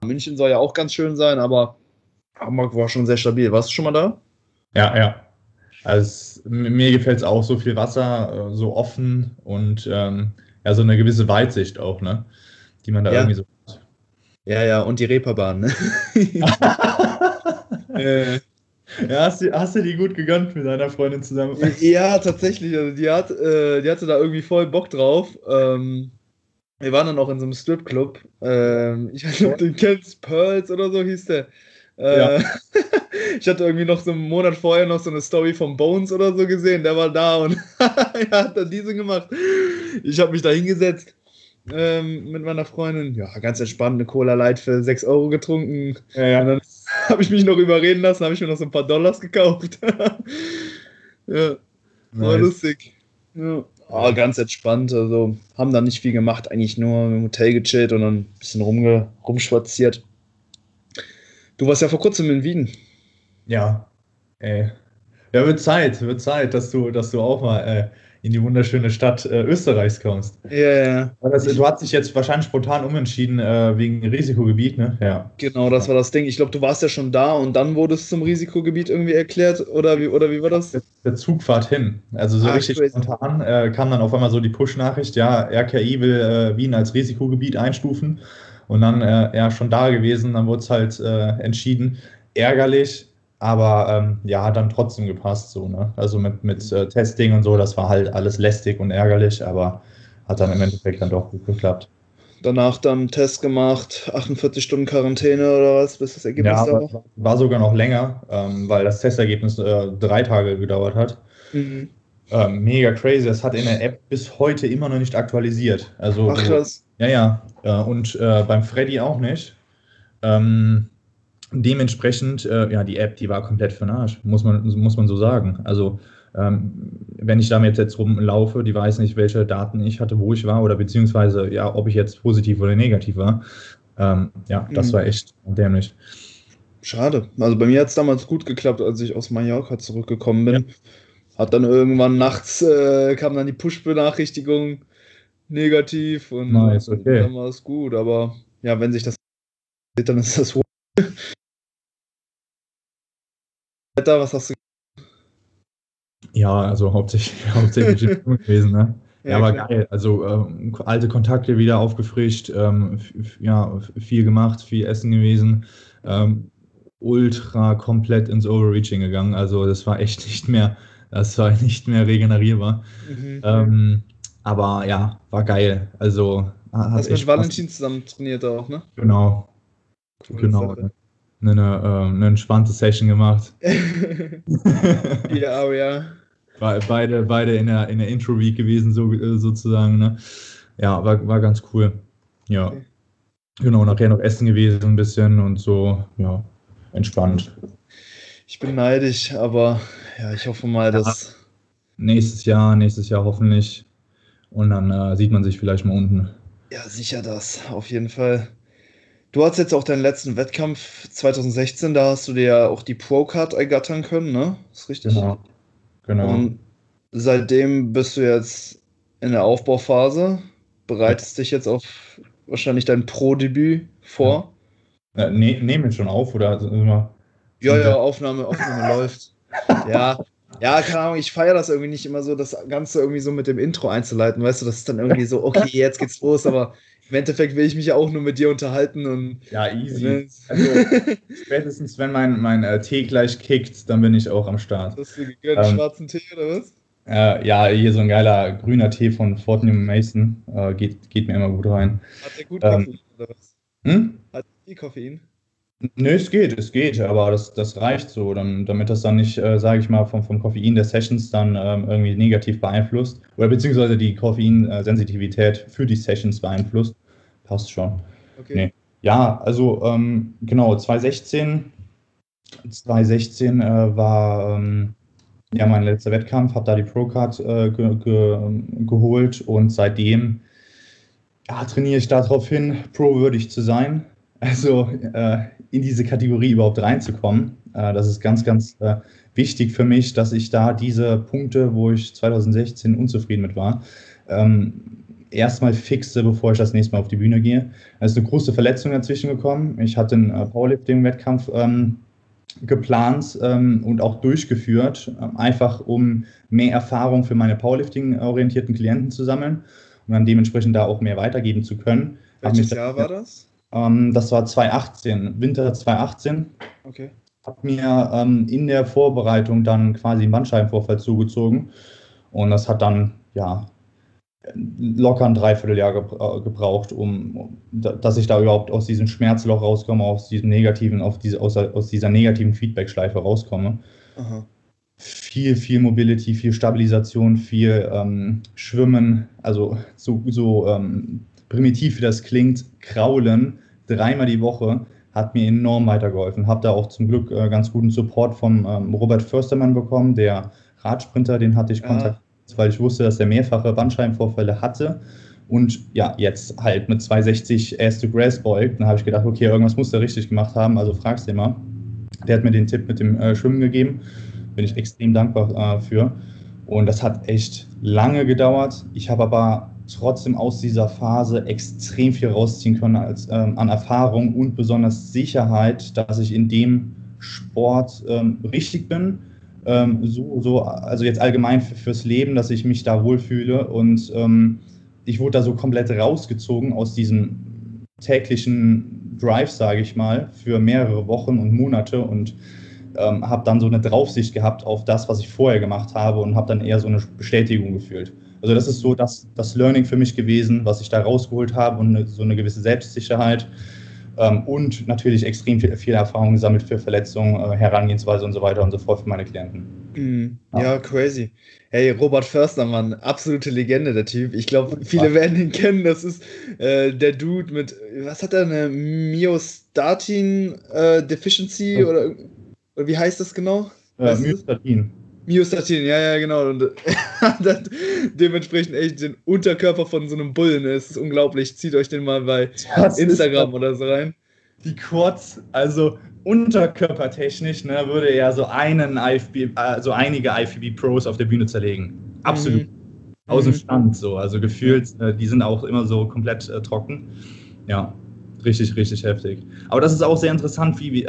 München soll ja auch ganz schön sein, aber Hamburg war schon sehr stabil. Warst du schon mal da? Ja. Also mir gefällt es auch, so viel Wasser, so offen und ja, so eine gewisse Weitsicht auch, ne? Die man da Ja. irgendwie so hat. Ja, und die Reeperbahn, ne? Äh, Ja, hast du die gut gegönnt mit deiner Freundin zusammen? ja, tatsächlich. Also die hatte da irgendwie voll Bock drauf. Wir waren dann auch in so einem Stripclub. Ich weiß nicht, ob du den kennst, Pearls oder so hieß der. Ja, Äh, ich hatte irgendwie noch so einen Monat vorher noch so eine Story von Bones oder so gesehen. Der war da und er hat dann diese gemacht. Ich habe mich da hingesetzt mit meiner Freundin. Ja, ganz entspannt, eine Cola Light für 6 Euro getrunken. Und ja. dann habe ich mich noch überreden lassen, habe ich mir noch so ein paar Dollars gekauft. Ja, war Nice. lustig. Ja. Ganz entspannt. Also haben da nicht viel gemacht, eigentlich nur im Hotel gechillt und dann ein bisschen rumspaziert. Du warst ja vor kurzem in Wien. Ja, ey. Ja, wird Zeit, dass du auch mal in die wunderschöne Stadt Österreichs kommst. Ja, ja. Aber du hast dich jetzt wahrscheinlich spontan umentschieden wegen Risikogebiet, ne? Ja. Genau, das war das Ding. Ich glaube, du warst ja schon da und dann wurde es zum Risikogebiet irgendwie erklärt. Oder wie war das? Der Zugfahrt hin. Also so richtig Crazy. spontan kam dann auf einmal so die Push-Nachricht, ja, RKI will Wien als Risikogebiet einstufen. Und dann ja schon da gewesen, dann wurde es halt entschieden. Ärgerlich, aber ja, hat dann trotzdem gepasst so, ne? Also mit Testing und so, das war halt alles lästig und ärgerlich, aber hat dann im Endeffekt dann doch gut geklappt. Danach dann einen Test gemacht, 48 Stunden Quarantäne oder was, bis das Ja, Ergebnis da aber war. war sogar noch länger, weil das Testergebnis 3 Tage gedauert hat. Mhm. Mega crazy. Das hat in der App bis heute immer noch nicht aktualisiert. Also Ach krass. ja. Und beim Freddy auch nicht. Ähm, dementsprechend, ja, die App, die war komplett für den Arsch, muss man so sagen. Also, wenn ich damit jetzt rumlaufe, die weiß nicht, welche Daten ich hatte, wo ich war, oder beziehungsweise, ja, ob ich jetzt positiv oder negativ war. Ja, das Mhm. war echt dämlich. Schade. Also bei mir hat es damals gut geklappt, als ich aus Mallorca zurückgekommen Ja, bin. Hat dann irgendwann nachts kam dann die Push-Benachrichtigung negativ und nice, okay. dann war es gut. Aber ja, wenn sich das sieht, dann ist das Wetter. Was hast du? Ja, also hauptsächlich im Film gewesen, ne? Ja, Ja, aber klar. geil. Also alte Kontakte wieder aufgefrischt, ja, viel gemacht, viel essen gewesen, ähm, ultra komplett ins Overreaching gegangen. Also das war nicht mehr regenerierbar. Mhm. Ähm, aber ja, war geil. Also hat Hast mit echt Spaß. Valentin zusammen trainiert auch, ne? Genau, Coole genau. Sache. Eine entspannte Session gemacht. Ja, aber ja. Beide in der Intro-Week gewesen, sozusagen. Ne? Ja, war ganz cool. Ja, Okay. genau, nachher noch essen gewesen ein bisschen und so, ja, entspannt. Ich bin neidisch, aber ja, ich hoffe mal, Ja, dass. nächstes Jahr hoffentlich. Und dann sieht man sich vielleicht mal unten. Ja, sicher das, auf jeden Fall. Du hast jetzt auch deinen letzten Wettkampf 2016, da hast du dir ja auch die Pro-Card ergattern können, ne? Ist richtig? Genau, genau. Und seitdem bist du jetzt in der Aufbauphase, Ja, bereitest dich jetzt auf wahrscheinlich dein Pro-Debüt ja. vor. Nehmen wir schon auf oder Ja, sind ja, wir? Aufnahme läuft. Ja, ja, keine Ahnung, ich feiere das irgendwie nicht immer so, das Ganze irgendwie so mit dem Intro einzuleiten, weißt du, das ist dann irgendwie so, okay, jetzt geht's los, aber im Endeffekt will ich mich ja auch nur mit dir unterhalten und Ja, easy. ne, Also spätestens, wenn mein Tee gleich kickt, dann bin ich auch am Start. hast du gegönnt, Ähm, schwarzen Tee oder was? Ja, hier so ein geiler grüner Tee von Fortnum Mason. Geht mir immer gut rein. Hat der gut Ähm, Koffein oder was? hm? Hat viel Koffein? Nö, es geht, aber das reicht so, damit das dann nicht, sage ich mal, vom Koffein der Sessions dann irgendwie negativ beeinflusst oder beziehungsweise die Koffeinsensitivität für die Sessions beeinflusst. Passt schon. Okay. Nee. Ja, also genau, 2016 war ja mein letzter Wettkampf, habe da die Pro-Card geholt und seitdem ja, trainiere ich darauf hin, pro-würdig zu sein. Also in diese Kategorie überhaupt reinzukommen. Das ist ganz wichtig für mich, dass ich da diese Punkte, wo ich 2016 unzufrieden mit war, ähm, erstmal fixe, bevor ich das nächste Mal auf die Bühne gehe. Da ist eine große Verletzung dazwischen gekommen. Ich hatte einen Powerlifting-Wettkampf geplant und auch durchgeführt, einfach um mehr Erfahrung für meine Powerlifting-orientierten Klienten zu sammeln und dann dementsprechend da auch mehr weitergeben zu können. Welches Jahr war das? Das war 2018, Winter 2018. Okay. Habe mir in der Vorbereitung dann quasi einen Bandscheibenvorfall zugezogen und das hat dann ja locker ein Dreivierteljahr gebraucht, dass ich da überhaupt aus diesem Schmerzloch rauskomme, aus dieser negativen Feedback-Schleife rauskomme. Aha. Viel Mobility, viel Stabilisation, viel Schwimmen, also so primitiv wie das klingt, Kraulen, 3-mal die Woche, hat mir enorm weitergeholfen. Habe da auch zum Glück ganz guten Support vom Robert Förstermann bekommen, der Radsprinter, den hatte ich Kontakt, weil ich wusste, dass er mehrfache Bandscheibenvorfälle hatte und ja, jetzt halt mit 260 Ass to Grass beugt. Dann habe ich gedacht, okay, irgendwas muss der richtig gemacht haben, also frag's den mal. Der hat mir den Tipp mit dem Schwimmen gegeben, bin ich extrem dankbar für und das hat echt lange gedauert. Ich habe aber trotzdem aus dieser Phase extrem viel rausziehen können an Erfahrung und besonders Sicherheit, dass ich in dem Sport richtig bin. Also jetzt allgemein fürs Leben, dass ich mich da wohlfühle und ich wurde da so komplett rausgezogen aus diesem täglichen Drive, sage ich mal, für mehrere Wochen und Monate und habe dann so eine Draufsicht gehabt auf das, was ich vorher gemacht habe und habe dann eher so eine Bestätigung gefühlt. Also das ist so das Learning für mich gewesen, was ich da rausgeholt habe und so eine gewisse Selbstsicherheit und natürlich extrem viel Erfahrung gesammelt für Verletzungen, Herangehensweise und so weiter und so fort für meine Klienten. Ja, crazy. Hey, Robert Förstermann, absolute Legende, der Typ. Ich glaube, viele werden ihn kennen. Das ist der Dude mit, was hat er, eine Myostatin Deficiency oder wie heißt das genau? Myostatin. Myostatin, ja, genau. Und hat dementsprechend echt den Unterkörper von so einem Bullen. Es ist unglaublich. Zieht euch den mal bei Instagram oder so rein. Die Quads, also unterkörpertechnisch, ne, würde er so einige IFBB-Pros auf der Bühne zerlegen. Absolut. Aus dem Stand so. Also gefühlt, die sind auch immer so komplett trocken. Ja. Richtig heftig. Aber das ist auch sehr interessant, wie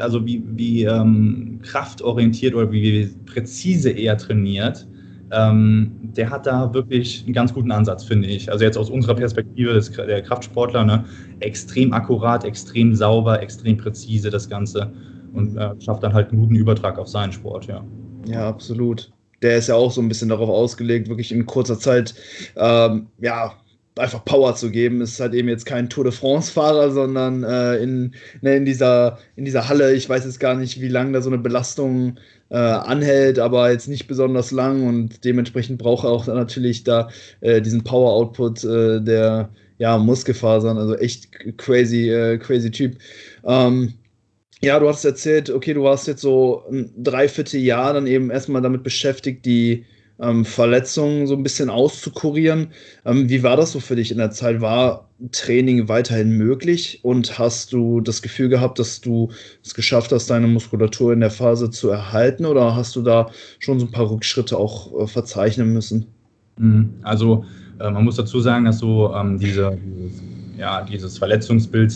kraftorientiert oder wie präzise er trainiert. Der hat da wirklich einen ganz guten Ansatz, finde ich. Also jetzt aus unserer Perspektive der Kraftsportler, ne, extrem akkurat, extrem sauber, extrem präzise das Ganze und schafft dann halt einen guten Übertrag auf seinen Sport, ja. Ja, absolut. Der ist ja auch so ein bisschen darauf ausgelegt, wirklich in kurzer Zeit, einfach Power zu geben. Ist halt eben jetzt kein Tour de France-Fahrer, sondern in dieser Halle, ich weiß jetzt gar nicht, wie lange da so eine Belastung anhält, aber jetzt nicht besonders lang und dementsprechend braucht er auch natürlich da diesen Power-Output der Muskelfasern, also echt crazy Typ. Ja, du hast erzählt, okay, du warst jetzt so ein Dreivierteljahr dann eben erstmal damit beschäftigt, die Verletzungen so ein bisschen auszukurieren. Wie war das so für dich in der Zeit? War Training weiterhin möglich und hast du das Gefühl gehabt, dass du es geschafft hast, deine Muskulatur in der Phase zu erhalten oder hast du da schon so ein paar Rückschritte auch verzeichnen müssen? Also man muss dazu sagen, dass so dieses Verletzungsbild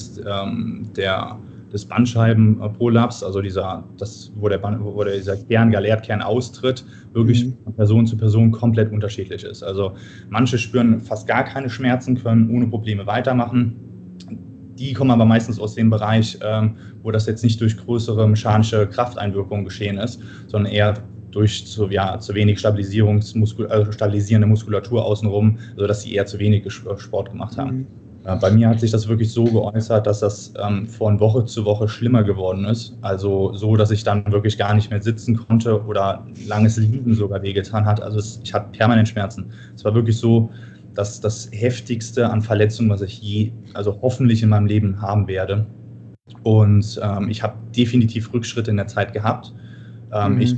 des Bandscheibenprolaps, also wo dieser Galeerkern austritt, wirklich von Person zu Person komplett unterschiedlich ist. Also manche spüren fast gar keine Schmerzen, können ohne Probleme weitermachen. Die kommen aber meistens aus dem Bereich, wo das jetzt nicht durch größere mechanische Krafteinwirkungen geschehen ist, sondern eher durch zu wenig stabilisierende Muskulatur außenrum, sodass sie eher zu wenig Sport gemacht haben. Bei mir hat sich das wirklich so geäußert, dass das von Woche zu Woche schlimmer geworden ist. Also so, dass ich dann wirklich gar nicht mehr sitzen konnte oder langes Liegen sogar wehgetan hat. Also ich hatte permanent Schmerzen. Es war wirklich so, dass das Heftigste an Verletzungen, was ich hoffentlich in meinem Leben haben werde. Und ich habe definitiv Rückschritte in der Zeit gehabt. Ich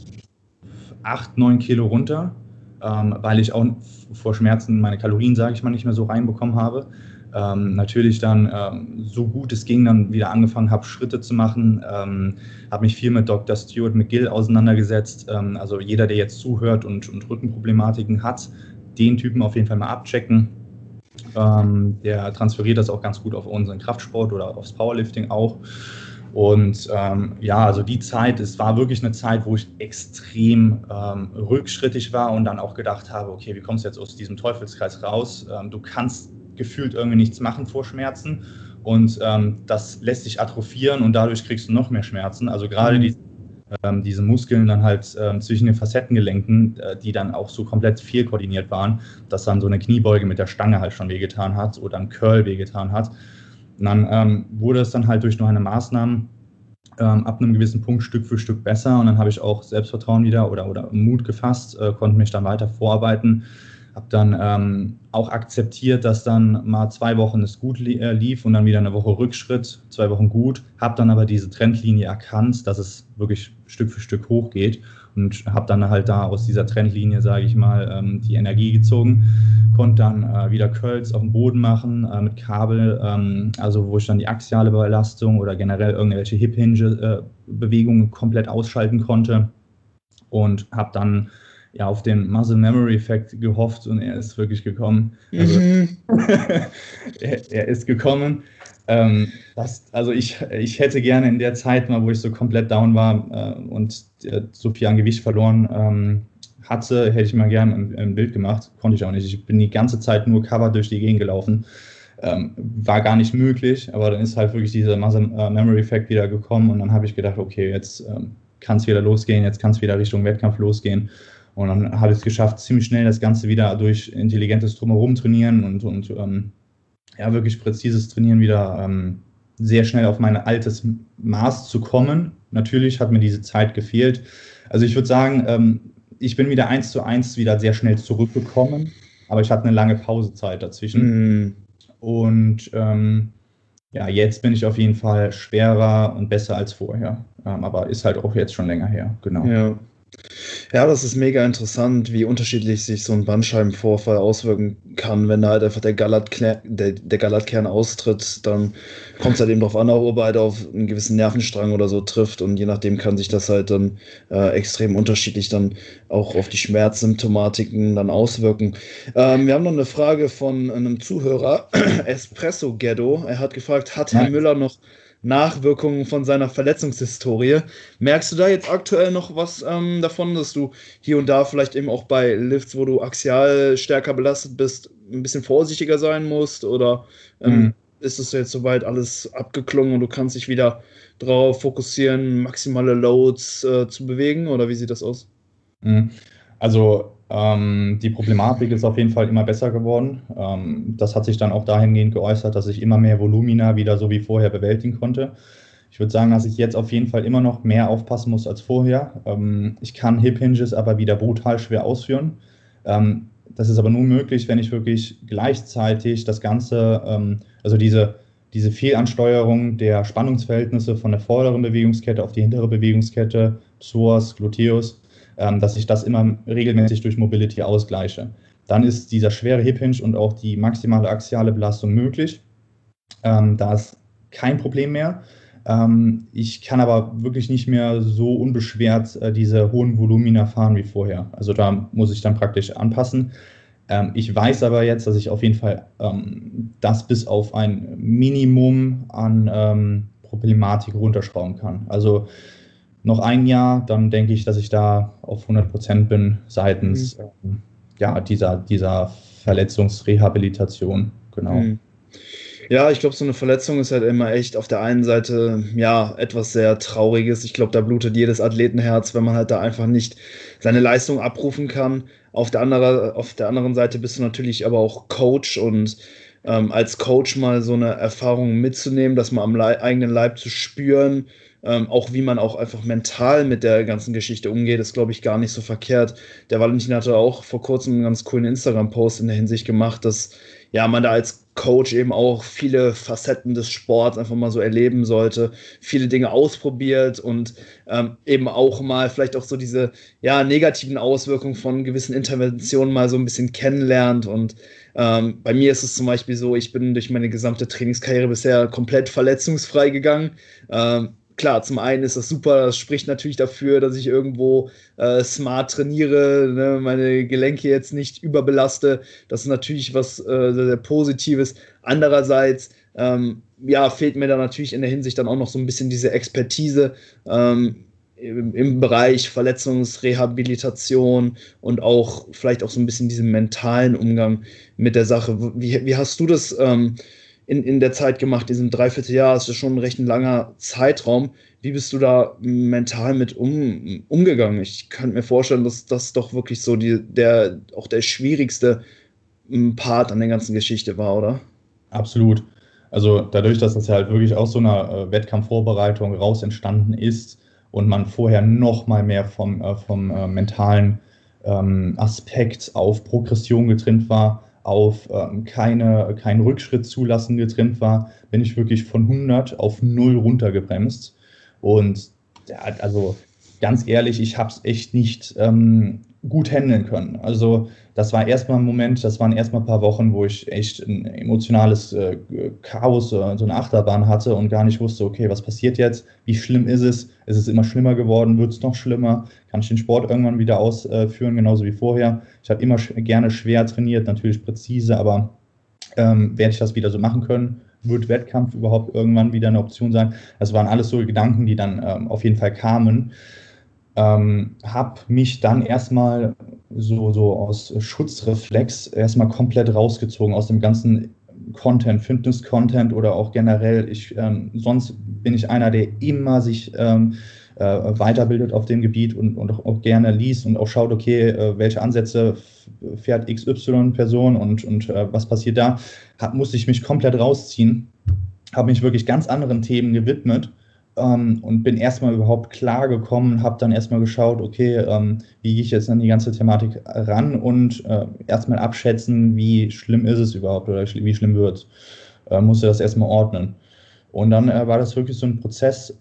8-9 Kilo runter, weil ich auch vor Schmerzen meine Kalorien, sage ich mal, nicht mehr so reinbekommen habe. Natürlich dann, so gut es ging, dann wieder angefangen habe, Schritte zu machen, habe mich viel mit Dr. Stuart McGill auseinandergesetzt. Also jeder, der jetzt zuhört und Rückenproblematiken hat, den Typen auf jeden Fall mal abchecken. Der transferiert das auch ganz gut auf unseren Kraftsport oder aufs Powerlifting auch. Und also die Zeit, es war wirklich eine Zeit, wo ich extrem rückschrittig war und dann auch gedacht habe, okay, wie kommst du jetzt aus diesem Teufelskreis raus? Du kannst gefühlt irgendwie nichts machen vor Schmerzen und das lässt dich atrophieren und dadurch kriegst du noch mehr Schmerzen. Also gerade diese Muskeln dann halt zwischen den Facettengelenken, die dann auch so komplett fehlkoordiniert waren, dass dann so eine Kniebeuge mit der Stange halt schon wehgetan hat oder ein Curl wehgetan hat. Und dann wurde es dann halt durch nur eine Maßnahme ab einem gewissen Punkt Stück für Stück besser und dann habe ich auch Selbstvertrauen wieder oder Mut gefasst, konnte mich dann weiter vorarbeiten, habe dann auch akzeptiert, dass dann mal 2 Wochen es gut lief und dann wieder eine Woche Rückschritt, 2 Wochen gut, habe dann aber diese Trendlinie erkannt, dass es wirklich Stück für Stück hochgeht und habe dann halt da aus dieser Trendlinie, sage ich mal, die Energie gezogen, konnte dann wieder Curls auf dem Boden machen mit Kabel, also wo ich dann die axiale Belastung oder generell irgendwelche Hip-Hinge-Bewegungen komplett ausschalten konnte und habe dann auf den Muscle Memory Effekt gehofft und er ist wirklich gekommen. Also, er ist gekommen. Ich hätte gerne in der Zeit mal, wo ich so komplett down war und so viel an Gewicht verloren hatte, hätte ich mal gerne ein Bild gemacht. Konnte ich auch nicht. Ich bin die ganze Zeit nur covered durch die Gegend gelaufen. War gar nicht möglich, aber dann ist halt wirklich dieser Muscle Memory Effekt wieder gekommen und dann habe ich gedacht, okay, jetzt kann es wieder losgehen, jetzt kann es wieder Richtung Wettkampf losgehen. Und dann habe ich es geschafft, ziemlich schnell das Ganze wieder durch intelligentes Drumherum trainieren und wirklich präzises Trainieren wieder sehr schnell auf mein altes Maß zu kommen. Natürlich hat mir diese Zeit gefehlt. Also ich würde sagen, ich bin wieder 1:1 wieder sehr schnell zurückgekommen, aber ich hatte eine lange Pausezeit dazwischen. Und jetzt bin ich auf jeden Fall schwerer und besser als vorher. Aber ist halt auch jetzt schon länger her, genau. Ja, das ist mega interessant, wie unterschiedlich sich so ein Bandscheibenvorfall auswirken kann. Wenn da halt einfach der Galatkern austritt, dann kommt es halt eben darauf an, ob er halt auf einen gewissen Nervenstrang oder so trifft und je nachdem kann sich das halt dann extrem unterschiedlich dann auch auf die Schmerzsymptomatiken dann auswirken. Wir haben noch eine Frage von einem Zuhörer, Espresso Ghetto. Er hat gefragt, hat Herr Müller noch Nachwirkungen von seiner Verletzungshistorie? Merkst du da jetzt aktuell noch was davon, dass du hier und da vielleicht eben auch bei Lifts, wo du axial stärker belastet bist, ein bisschen vorsichtiger sein musst? Oder ist es jetzt soweit alles abgeklungen und du kannst dich wieder darauf fokussieren, maximale Loads zu bewegen? Oder wie sieht das aus? Also die Problematik ist auf jeden Fall immer besser geworden. Das hat sich dann auch dahingehend geäußert, dass ich immer mehr Volumina wieder so wie vorher bewältigen konnte. Ich würde sagen, dass ich jetzt auf jeden Fall immer noch mehr aufpassen muss als vorher. Ich kann Hip Hinges aber wieder brutal schwer ausführen. Das ist aber nur möglich, wenn ich wirklich gleichzeitig das Ganze, also diese Fehlansteuerung der Spannungsverhältnisse von der vorderen Bewegungskette auf die hintere Bewegungskette, Psoas, Gluteus, dass ich das immer regelmäßig durch Mobility ausgleiche. Dann ist dieser schwere Hip Hinge und auch die maximale axiale Belastung möglich. Da ist kein Problem mehr. Ich kann aber wirklich nicht mehr so unbeschwert diese hohen Volumina fahren wie vorher. Also da muss ich dann praktisch anpassen. Ich weiß aber jetzt, dass ich auf jeden Fall das bis auf ein Minimum an Problematik runterschrauben kann. Also noch ein Jahr, dann denke ich, dass ich da auf 100% bin seitens dieser Verletzungsrehabilitation. Genau. Ja, ich glaube, so eine Verletzung ist halt immer echt auf der einen Seite, etwas sehr Trauriges. Ich glaube, da blutet jedes Athletenherz, wenn man halt da einfach nicht seine Leistung abrufen kann. Auf der anderen Seite bist du natürlich aber auch Coach und als Coach mal so eine Erfahrung mitzunehmen, das mal am eigenen Leib zu spüren, auch wie man auch einfach mental mit der ganzen Geschichte umgeht, ist, glaube ich, gar nicht so verkehrt. Der Valentin hatte auch vor kurzem einen ganz coolen Instagram-Post in der Hinsicht gemacht, dass man da als Coach eben auch viele Facetten des Sports einfach mal so erleben sollte, viele Dinge ausprobiert und eben auch mal vielleicht auch so diese negativen Auswirkungen von gewissen Interventionen mal so ein bisschen kennenlernt. Und bei mir ist es zum Beispiel so, ich bin durch meine gesamte Trainingskarriere bisher komplett verletzungsfrei gegangen. klar, zum einen ist das super, das spricht natürlich dafür, dass ich irgendwo smart trainiere, ne, meine Gelenke jetzt nicht überbelaste. Das ist natürlich was sehr, sehr Positives. Andererseits, ja, fehlt mir da natürlich in der Hinsicht dann auch noch so ein bisschen diese Expertise im Bereich Verletzungsrehabilitation und auch vielleicht auch so ein bisschen diesen mentalen Umgang mit der Sache. Wie hast du das in der Zeit gemacht, diesem Dreivierteljahr? Das ist schon ein recht langer Zeitraum. Wie bist du da mental mit umgegangen? Ich kann mir vorstellen, dass das doch wirklich so auch der schwierigste Part an der ganzen Geschichte war, oder? Absolut. Also dadurch, dass das ja halt wirklich aus so einer Wettkampfvorbereitung raus entstanden ist und man vorher noch mal mehr vom mentalen Aspekt auf Progression getrimmt war, auf keinen Rückschritt zulassen getrimmt war, bin ich wirklich von 100 auf 0 runtergebremst. Und ja, also ganz ehrlich, ich habe es echt nicht gut handeln können. Also das war erstmal ein Moment, das waren erstmal ein paar Wochen, wo ich echt ein emotionales Chaos, so eine Achterbahn hatte und gar nicht wusste, okay, was passiert jetzt? Wie schlimm ist es? Ist es immer schlimmer geworden? Wird es noch schlimmer? Kann ich den Sport irgendwann wieder ausführen, genauso wie vorher? Ich habe immer gerne schwer trainiert, natürlich präzise, aber werde ich das wieder so machen können? Wird Wettkampf überhaupt irgendwann wieder eine Option sein? Das waren alles so Gedanken, die dann auf jeden Fall kamen. Habe mich dann erstmal so aus Schutzreflex erstmal komplett rausgezogen aus dem ganzen Content, Fitness-Content oder auch generell. Sonst bin ich einer, der immer sich weiterbildet auf dem Gebiet und auch gerne liest und auch schaut, okay, welche Ansätze fährt XY-Person und was passiert da. Musste ich mich komplett rausziehen, habe mich wirklich ganz anderen Themen gewidmet und bin erstmal überhaupt klar gekommen, habe dann erstmal geschaut, okay, wie gehe ich jetzt an die ganze Thematik ran und erstmal abschätzen, wie schlimm ist es überhaupt oder wie schlimm wird es. Musste das erstmal ordnen. Und dann war das wirklich so ein Prozess,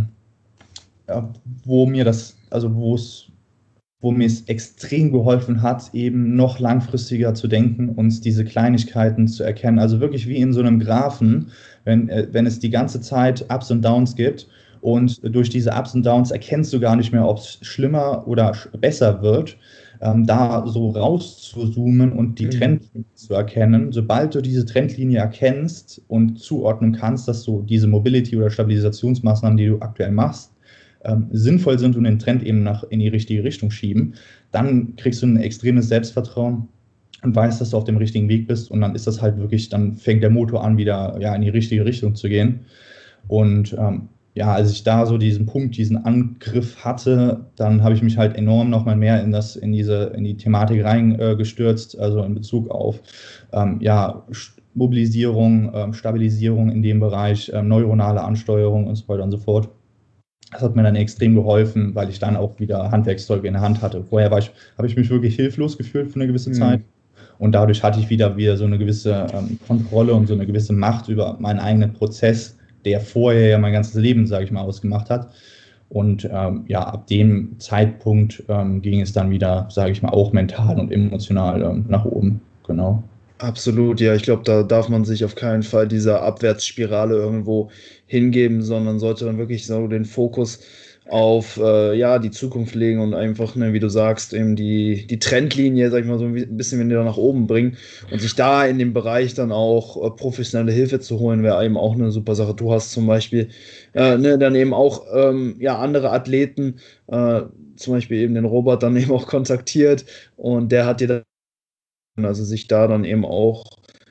wo mir wo mir es extrem geholfen hat, eben noch langfristiger zu denken und diese Kleinigkeiten zu erkennen. Also wirklich wie in so einem Graphen, wenn es die ganze Zeit Ups und Downs gibt und durch diese Ups und Downs erkennst du gar nicht mehr, ob es schlimmer oder besser wird, da so rauszuzoomen und die Trendlinie zu erkennen. Sobald du diese Trendlinie erkennst und zuordnen kannst, dass du diese Mobility- oder Stabilisationsmaßnahmen, die du aktuell machst, sinnvoll sind und den Trend eben in die richtige Richtung schieben, dann kriegst du ein extremes Selbstvertrauen und weißt, dass du auf dem richtigen Weg bist und dann ist das halt wirklich, dann fängt der Motor an, wieder in die richtige Richtung zu gehen. Und als ich da so diesen Angriff hatte, dann habe ich mich halt enorm nochmal mehr in die Thematik reingestürzt, also in Bezug auf Mobilisierung, Stabilisierung in dem Bereich, neuronale Ansteuerung und so weiter und so fort. Das hat mir dann extrem geholfen, weil ich dann auch wieder Handwerkszeuge in der Hand hatte. Vorher habe ich mich wirklich hilflos gefühlt für eine gewisse Zeit. Und dadurch hatte ich wieder so eine gewisse Kontrolle und so eine gewisse Macht über meinen eigenen Prozess, der vorher ja mein ganzes Leben, sage ich mal, ausgemacht hat. Und ab dem Zeitpunkt ging es dann wieder, sage ich mal, auch mental und emotional nach oben. Genau. Absolut, ja. Ich glaube, da darf man sich auf keinen Fall dieser Abwärtsspirale irgendwo hingeben, sondern sollte dann wirklich so den Fokus auf die Zukunft legen und einfach, ne, wie du sagst, eben die Trendlinie, sag ich mal, so ein bisschen wieder nach oben bringen und sich da in dem Bereich dann auch professionelle Hilfe zu holen, wäre eben auch eine super Sache. Du hast zum Beispiel dann eben auch andere Athleten, zum Beispiel eben den Robert dann eben auch kontaktiert und der hat dir dann also sich da dann eben auch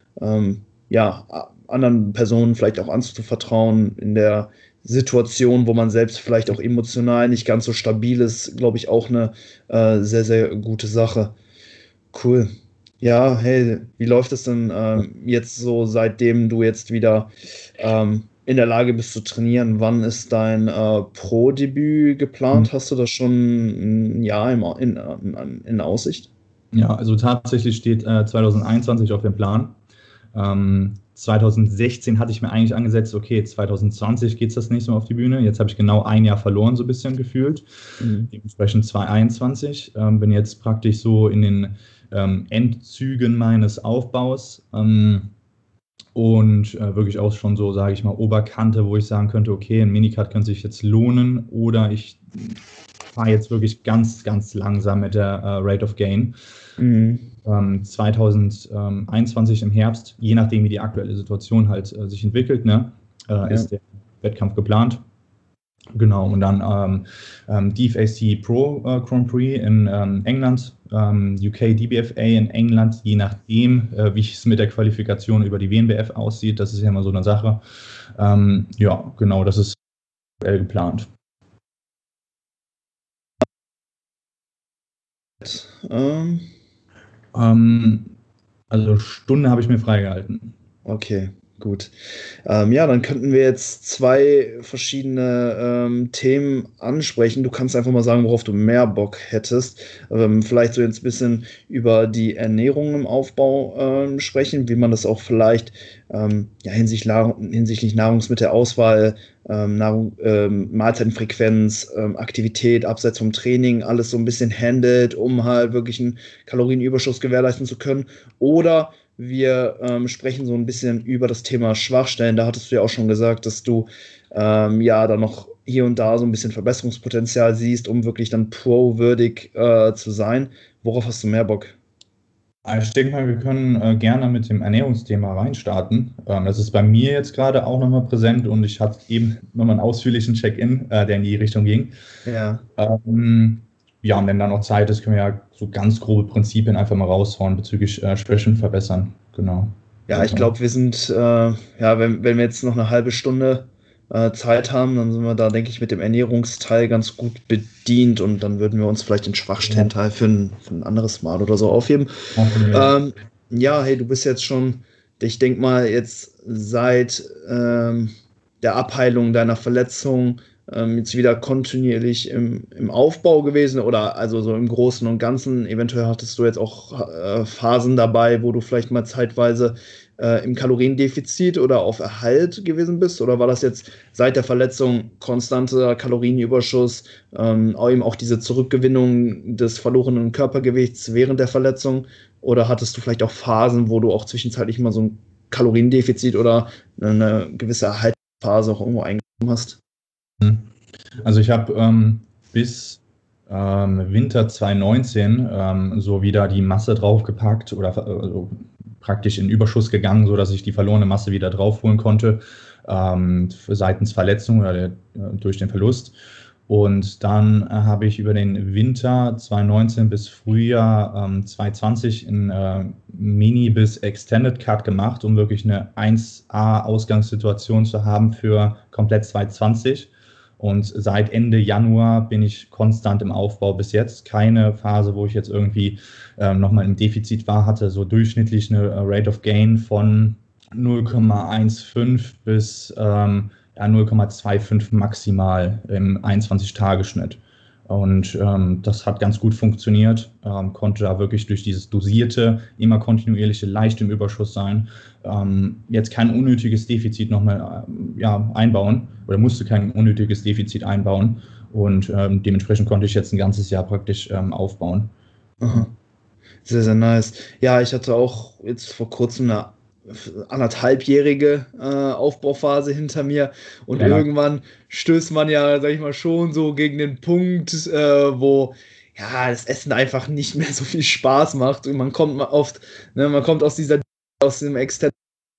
anderen Personen vielleicht auch anzuvertrauen in der Situation, wo man selbst vielleicht auch emotional nicht ganz so stabil ist, glaube ich, auch eine sehr, sehr gute Sache. Cool. Ja, hey, wie läuft es denn jetzt so, seitdem du jetzt wieder in der Lage bist zu trainieren? Wann ist dein Pro-Debüt geplant? Hast du das schon ein Jahr in Aussicht? Ja, also tatsächlich steht 2021 auf dem Plan. 2016 hatte ich mir eigentlich angesetzt, okay, 2020 geht es das nächste Mal auf die Bühne. Jetzt habe ich genau ein Jahr verloren, so ein bisschen gefühlt. Dementsprechend 2021. Bin jetzt praktisch so in den Endzügen meines Aufbaus. Und und wirklich auch schon so, sage ich mal, Oberkante, wo ich sagen könnte, okay, ein Minicut könnte sich jetzt lohnen oder ich fahre jetzt wirklich ganz, ganz langsam mit der Rate of Gain. 2021 im Herbst, je nachdem wie die aktuelle Situation halt sich entwickelt, ne, ist der Wettkampf geplant. Genau, und dann DFAC Pro Grand Prix in England, UK DBFA in England, je nachdem, wie es mit der Qualifikation über die WNBF aussieht. Das ist ja immer so eine Sache. Ja, genau, das ist geplant. Also Stunde habe ich mir freigehalten. Okay, gut. Ja, dann könnten wir jetzt 2 verschiedene Themen ansprechen. Du kannst einfach mal sagen, worauf du mehr Bock hättest. Vielleicht so jetzt ein bisschen über die Ernährung im Aufbau sprechen, wie man das auch vielleicht hinsichtlich Nahrungsmittelauswahl, Mahlzeitenfrequenz, Aktivität abseits vom Training, alles so ein bisschen handelt, um halt wirklich einen Kalorienüberschuss gewährleisten zu können. Oder wir sprechen so ein bisschen über das Thema Schwachstellen. Da hattest du ja auch schon gesagt, dass du da noch hier und da so ein bisschen Verbesserungspotenzial siehst, um wirklich dann pro-würdig zu sein. Worauf hast du mehr Bock? Ich denke mal, wir können gerne mit dem Ernährungsthema reinstarten. Das ist bei mir jetzt gerade auch nochmal präsent und ich hatte eben nochmal einen ausführlichen Check-in, der in die Richtung ging. Ja. Ja, und wenn da noch Zeit ist, können wir ja so ganz grobe Prinzipien einfach mal raushauen bezüglich Schwächen verbessern. Genau. Ja, ich glaube, wir sind, wenn wir jetzt noch eine halbe Stunde Zeit haben, dann sind wir da, denke ich, mit dem Ernährungsteil ganz gut bedient und dann würden wir uns vielleicht den Schwachstellenteil für ein anderes Mal oder so aufheben. Hey, du bist jetzt schon, ich denke mal, jetzt seit der Abheilung deiner Verletzung jetzt wieder kontinuierlich im Aufbau gewesen oder also so im Großen und Ganzen. Eventuell hattest du jetzt auch Phasen dabei, wo du vielleicht mal zeitweise im Kaloriendefizit oder auf Erhalt gewesen bist? Oder war das jetzt seit der Verletzung konstanter Kalorienüberschuss, eben auch diese Zurückgewinnung des verlorenen Körpergewichts während der Verletzung? Oder hattest du vielleicht auch Phasen, wo du auch zwischenzeitlich mal so ein Kaloriendefizit oder eine gewisse Erhaltsphase auch irgendwo eingenommen hast? Also ich habe bis Winter 2019 so wieder die Masse draufgepackt oder praktisch in Überschuss gegangen, sodass ich die verlorene Masse wieder draufholen konnte, seitens Verletzung oder durch den Verlust. Und dann habe ich über den Winter 2019 bis Frühjahr 2020 einen Mini- bis Extended Cut gemacht, um wirklich eine 1A-Ausgangssituation zu haben für komplett 2020. Und seit Ende Januar bin ich konstant im Aufbau bis jetzt. Keine Phase, wo ich jetzt irgendwie nochmal im Defizit war, hatte so durchschnittlich eine Rate of Gain von 0,15 bis 0,25 maximal im 21-Tage-Schnitt. Und das hat ganz gut funktioniert, konnte da wirklich durch dieses dosierte, immer kontinuierliche, leicht im Überschuss sein, jetzt kein unnötiges Defizit nochmal einbauen oder musste kein unnötiges Defizit einbauen und dementsprechend konnte ich jetzt ein ganzes Jahr praktisch aufbauen. Aha. Sehr, sehr nice. Ja, ich hatte auch jetzt vor kurzem eine anderthalbjährige Aufbauphase hinter mir und irgendwann stößt man ja, sag ich mal, schon so gegen den Punkt, wo das Essen einfach nicht mehr so viel Spaß macht und man kommt oft, man kommt aus dem Extended,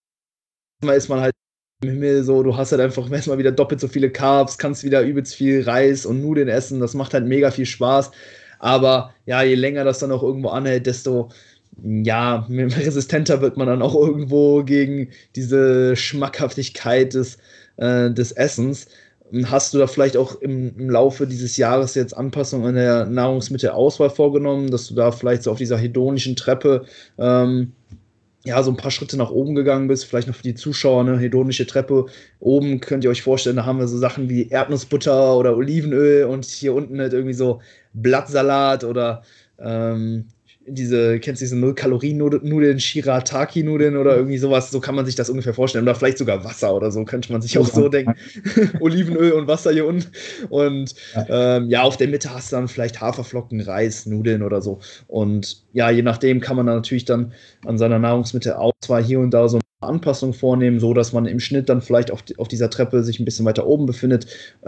ist man halt im Himmel so, du hast halt einfach erstmal wieder doppelt so viele Carbs, kannst wieder übelst viel Reis und Nudeln essen, das macht halt mega viel Spaß, aber je länger das dann auch irgendwo anhält, desto resistenter wird man dann auch irgendwo gegen diese Schmackhaftigkeit des Essens. Hast du da vielleicht auch im Laufe dieses Jahres jetzt Anpassungen an der Nahrungsmittelauswahl vorgenommen, dass du da vielleicht so auf dieser hedonischen Treppe so ein paar Schritte nach oben gegangen bist, vielleicht noch für die Zuschauer, eine hedonische Treppe. Oben könnt ihr euch vorstellen, da haben wir so Sachen wie Erdnussbutter oder Olivenöl und hier unten halt irgendwie so Blattsalat oder kennst du diese Null-Kalorien-Nudeln, Shirataki-Nudeln oder irgendwie sowas, so kann man sich das ungefähr vorstellen. Oder vielleicht sogar Wasser oder so, könnte man sich auch so denken. Olivenöl und Wasser hier unten. Und auf der Mitte hast du dann vielleicht Haferflocken, Reis, Nudeln oder so. Und ja, je nachdem kann man dann natürlich dann an seiner Nahrungsmittelauswahl hier und da so eine Anpassung vornehmen, so dass man im Schnitt dann vielleicht auf dieser Treppe sich ein bisschen weiter oben befindet.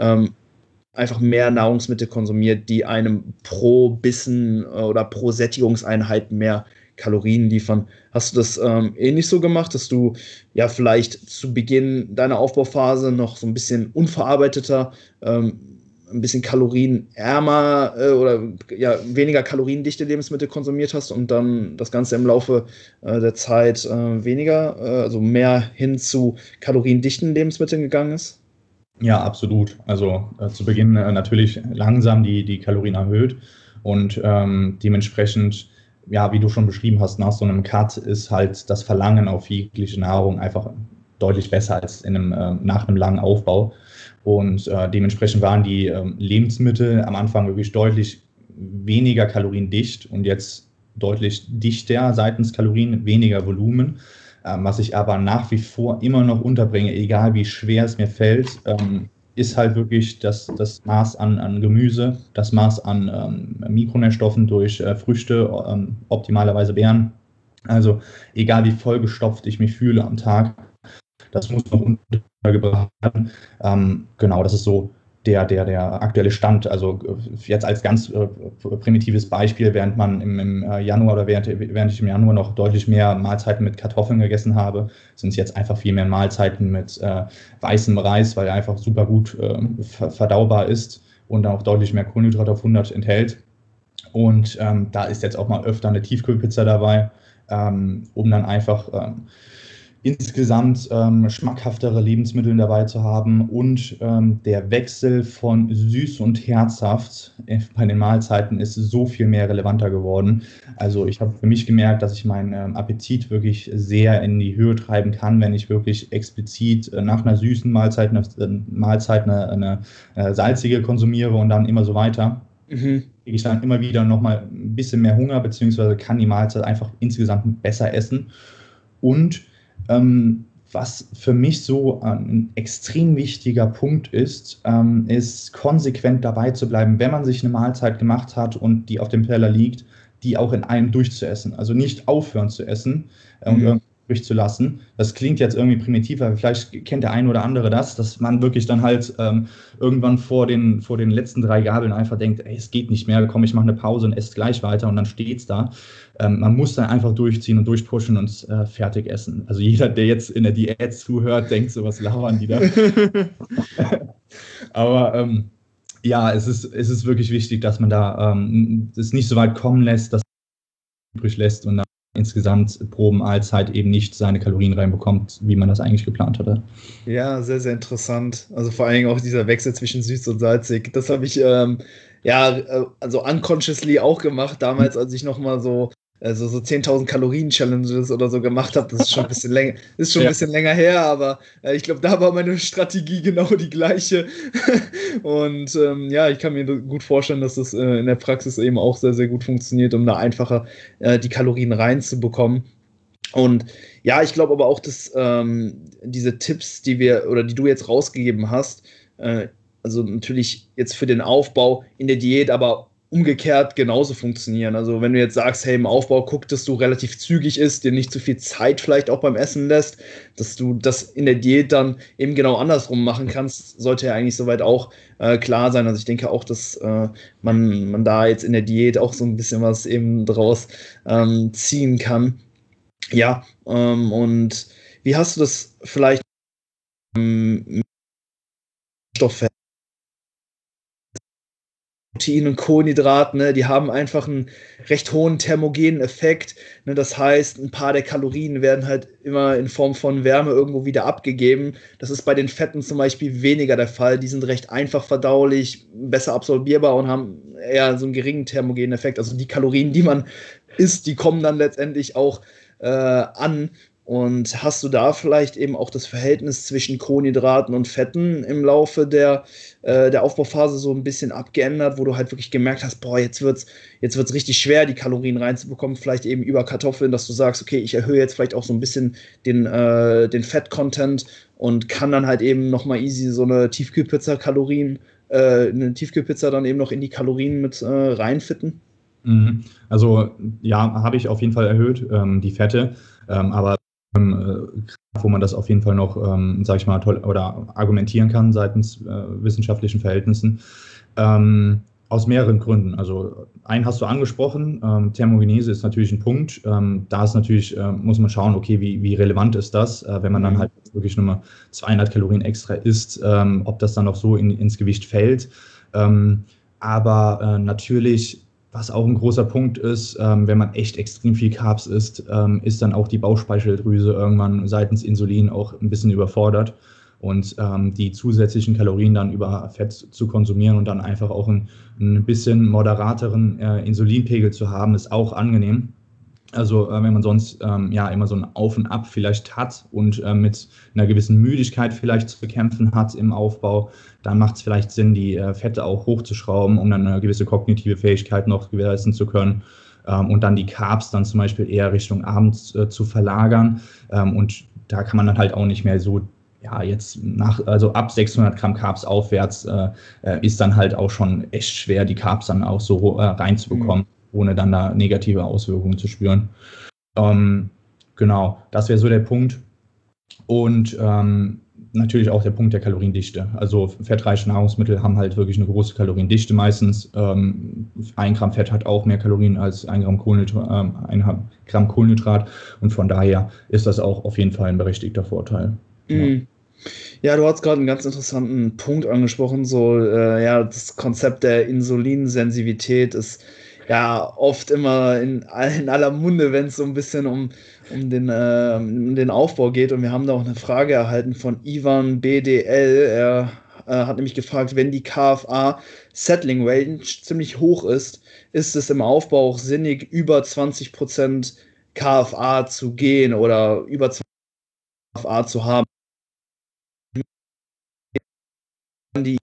Einfach mehr Nahrungsmittel konsumiert, die einem pro Bissen oder pro Sättigungseinheit mehr Kalorien liefern. Hast du das ähnlich so gemacht, dass du ja vielleicht zu Beginn deiner Aufbauphase noch so ein bisschen unverarbeiteter, ein bisschen kalorienärmer oder ja, weniger kaloriendichte Lebensmittel konsumiert hast und dann das Ganze im Laufe der Zeit weniger, also mehr hin zu kaloriendichten Lebensmitteln gegangen ist? Ja, absolut. Also zu Beginn natürlich langsam die Kalorien erhöht und dementsprechend, ja, wie du schon beschrieben hast, nach so einem Cut ist halt das Verlangen auf jegliche Nahrung einfach deutlich besser als nach einem langen Aufbau. Und dementsprechend waren die Lebensmittel am Anfang wirklich deutlich weniger kaloriendicht und jetzt deutlich dichter seitens Kalorien, weniger Volumen. Was ich aber nach wie vor immer noch unterbringe, egal wie schwer es mir fällt, ist halt wirklich das Maß an Gemüse, das Maß an Mikronährstoffen durch Früchte, optimalerweise Beeren. Also egal wie vollgestopft ich mich fühle am Tag, das muss noch untergebracht werden. Genau, das ist so der aktuelle Stand. Also jetzt als ganz primitives Beispiel, während man im Januar oder während ich im Januar noch deutlich mehr Mahlzeiten mit Kartoffeln gegessen habe, sind es jetzt einfach viel mehr Mahlzeiten mit weißem Reis, weil er einfach super gut verdaubar ist und auch deutlich mehr Kohlenhydrate auf 100 enthält. Und da ist jetzt auch mal öfter eine Tiefkühlpizza dabei, um dann einfach insgesamt schmackhaftere Lebensmittel dabei zu haben und der Wechsel von süß und herzhaft bei den Mahlzeiten ist so viel mehr relevanter geworden. Also ich habe für mich gemerkt, dass ich meinen Appetit wirklich sehr in die Höhe treiben kann, wenn ich wirklich explizit nach einer süßen Mahlzeit eine salzige konsumiere und dann immer so weiter. Kriege ich dann immer wieder nochmal ein bisschen mehr Hunger, beziehungsweise kann die Mahlzeit einfach insgesamt besser essen. Und was für mich so ein extrem wichtiger Punkt ist, ist konsequent dabei zu bleiben, wenn man sich eine Mahlzeit gemacht hat und die auf dem Teller liegt, die auch in einem durchzuessen. Also nicht aufhören zu essen und irgendwie durchzulassen. Das klingt jetzt irgendwie primitiv, aber vielleicht kennt der eine oder andere das, dass man wirklich dann halt irgendwann vor den letzten 3 Gabeln einfach denkt, ey, es geht nicht mehr, komm, ich mache eine Pause und esse gleich weiter und dann steht's da. Man muss dann einfach durchziehen und durchpushen und fertig essen. Also jeder, der jetzt in der Diät zuhört, denkt so, was labern die da? Aber ja, es ist wirklich wichtig, dass man da es nicht so weit kommen lässt, dass man übrig lässt und dann insgesamt pro Mahlzeit eben nicht seine Kalorien reinbekommt, wie man das eigentlich geplant hatte. Ja, sehr, sehr interessant. Also vor allen Dingen auch dieser Wechsel zwischen süß und salzig. Das habe ich also unconsciously auch gemacht, damals, als ich nochmal so 10.000 Kalorien-Challenges oder so gemacht habe. Das ist schon ein bisschen länger, ein bisschen länger her, aber ich glaube, da war meine Strategie genau die gleiche. Und ich kann mir gut vorstellen, dass das in der Praxis eben auch sehr, sehr gut funktioniert, um da einfacher die Kalorien reinzubekommen. Und ja, ich glaube aber auch, dass diese Tipps, die du jetzt rausgegeben hast, also natürlich jetzt für den Aufbau in der Diät, aber umgekehrt genauso funktionieren. Also wenn du jetzt sagst, hey, im Aufbau guck, dass du relativ zügig isst, dir nicht zu viel Zeit vielleicht auch beim Essen lässt, dass du das in der Diät dann eben genau andersrum machen kannst, sollte ja eigentlich soweit auch klar sein. Also ich denke auch, dass man da jetzt in der Diät auch so ein bisschen was eben draus ziehen kann. Ja, und wie hast du das vielleicht mit Stoffverhältnissen? Protein und Kohlenhydrat, ne, die haben einfach einen recht hohen thermogenen Effekt. Ne, das heißt, ein paar der Kalorien werden halt immer in Form von Wärme irgendwo wieder abgegeben. Das ist bei den Fetten zum Beispiel weniger der Fall. Die sind recht einfach verdaulich, besser absorbierbar und haben eher so einen geringen thermogenen Effekt. Also die Kalorien, die man isst, die kommen dann letztendlich auch an. Und hast du da vielleicht eben auch das Verhältnis zwischen Kohlenhydraten und Fetten im Laufe der Aufbauphase so ein bisschen abgeändert, wo du halt wirklich gemerkt hast, boah, jetzt wird's richtig schwer, die Kalorien reinzubekommen, vielleicht eben über Kartoffeln, dass du sagst, okay, ich erhöhe jetzt vielleicht auch so ein bisschen den Fett-Content und kann dann halt eben nochmal easy so eine Tiefkühlpizza dann eben noch in die Kalorien mit reinfitten? Also ja, habe ich auf jeden Fall erhöht, die Fette, aber wo man das auf jeden Fall noch, sage ich mal, toll oder argumentieren kann seitens wissenschaftlichen Verhältnissen, aus mehreren Gründen. Also einen hast du angesprochen, Thermogenese ist natürlich ein Punkt. Da ist natürlich, muss man schauen, okay, wie relevant ist das, wenn man dann halt wirklich nur mal 200 Kalorien extra isst, ob das dann noch so ins Gewicht fällt. Aber natürlich, was auch ein großer Punkt ist, wenn man echt extrem viel Carbs isst, ist dann auch die Bauchspeicheldrüse irgendwann seitens Insulin auch ein bisschen überfordert. Und die zusätzlichen Kalorien dann über Fett zu konsumieren und dann einfach auch ein bisschen moderateren Insulinpegel zu haben, ist auch angenehm. Also wenn man sonst immer so ein Auf und Ab vielleicht hat und mit einer gewissen Müdigkeit vielleicht zu bekämpfen hat im Aufbau, dann macht es vielleicht Sinn, die Fette auch hochzuschrauben, um dann eine gewisse kognitive Fähigkeit noch gewährleisten zu können. Und dann die Carbs dann zum Beispiel eher Richtung Abends zu verlagern. Und da kann man dann halt auch nicht mehr so, also ab 600 Gramm Carbs aufwärts ist dann halt auch schon echt schwer, die Carbs dann auch so reinzubekommen, ohne dann da negative Auswirkungen zu spüren. Genau, das wäre so der Punkt. Und natürlich auch der Punkt der Kaloriendichte. Also fettreiche Nahrungsmittel haben halt wirklich eine große Kaloriendichte meistens. 1 Gramm Fett hat auch mehr Kalorien als 1 Gramm Kohlenhydrat. Und von daher ist das auch auf jeden Fall ein berechtigter Vorteil. Ja, du hast gerade einen ganz interessanten Punkt angesprochen, das Konzept der Insulinsensitivität ist ja oft immer in aller Munde, wenn es so ein bisschen um den Aufbau geht. Und wir haben da auch eine Frage erhalten von Ivan BDL. Er hat nämlich gefragt, wenn die KFA Settling Range ziemlich hoch ist, ist es im Aufbau auch sinnig, über 20% KFA zu gehen oder über 20% KFA zu haben. Die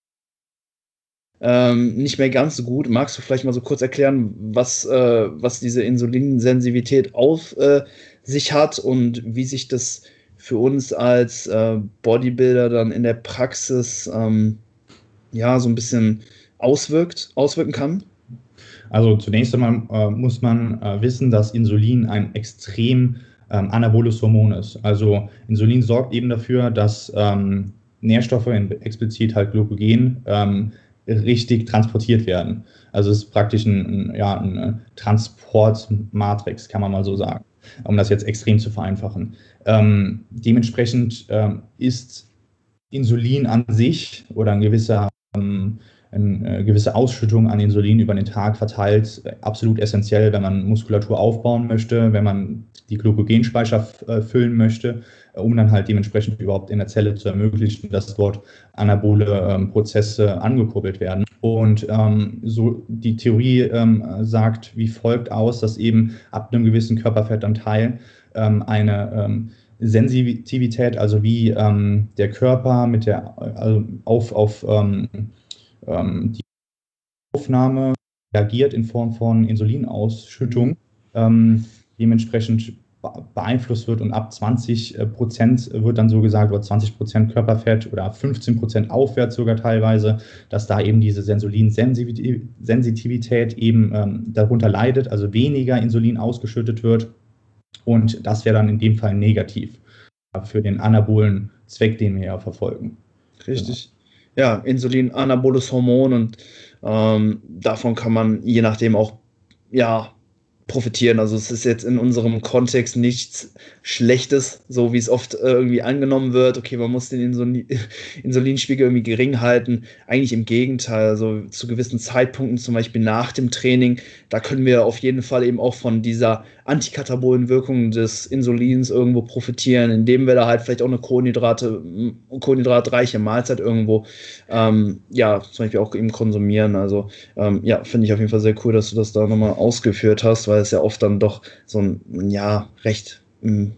nicht mehr ganz so gut. Magst du vielleicht mal so kurz erklären, was diese Insulinsensitivität auf sich hat und wie sich das für uns als Bodybuilder dann in der Praxis so ein bisschen auswirken kann? Also zunächst einmal muss man wissen, dass Insulin ein extrem anaboles Hormon ist. Also Insulin sorgt eben dafür, dass Nährstoffe, explizit halt Glykogen, richtig transportiert werden. Also es ist praktisch eine Transportmatrix, kann man mal so sagen, um das jetzt extrem zu vereinfachen. Dementsprechend ist Insulin an sich oder eine gewisse Ausschüttung an Insulin über den Tag verteilt absolut essentiell, wenn man Muskulatur aufbauen möchte, wenn man die Glykogenspeicher füllen möchte, um dann halt dementsprechend überhaupt in der Zelle zu ermöglichen, dass dort anabole Prozesse angekurbelt werden. Und so die Theorie sagt wie folgt aus, dass eben ab einem gewissen Körperfettanteil eine Sensitivität, also wie der Körper mit der auf die Aufnahme reagiert in Form von Insulinausschüttung, dementsprechend beeinflusst wird und ab 20% wird dann so gesagt, oder 20% Körperfett oder 15% aufwärts sogar teilweise, dass da eben diese Insulinsensitivität eben darunter leidet, also weniger Insulin ausgeschüttet wird, und das wäre dann in dem Fall negativ für den anabolen Zweck, den wir ja verfolgen. Richtig. Genau. Ja, Insulin, anaboles Hormon, und davon kann man je nachdem auch profitieren. Also es ist jetzt in unserem Kontext nichts Schlechtes, so wie es oft irgendwie angenommen wird. Okay, man muss den Insulinspiegel irgendwie gering halten. Eigentlich im Gegenteil. Also zu gewissen Zeitpunkten, zum Beispiel nach dem Training, da können wir auf jeden Fall eben auch von dieser antikatabolen Wirkung des Insulins irgendwo profitieren, indem wir da halt vielleicht auch eine kohlenhydratreiche Mahlzeit irgendwo zum Beispiel auch eben konsumieren. Also finde ich auf jeden Fall sehr cool, dass du das da nochmal ausgeführt hast, weil es ja oft dann doch so ein recht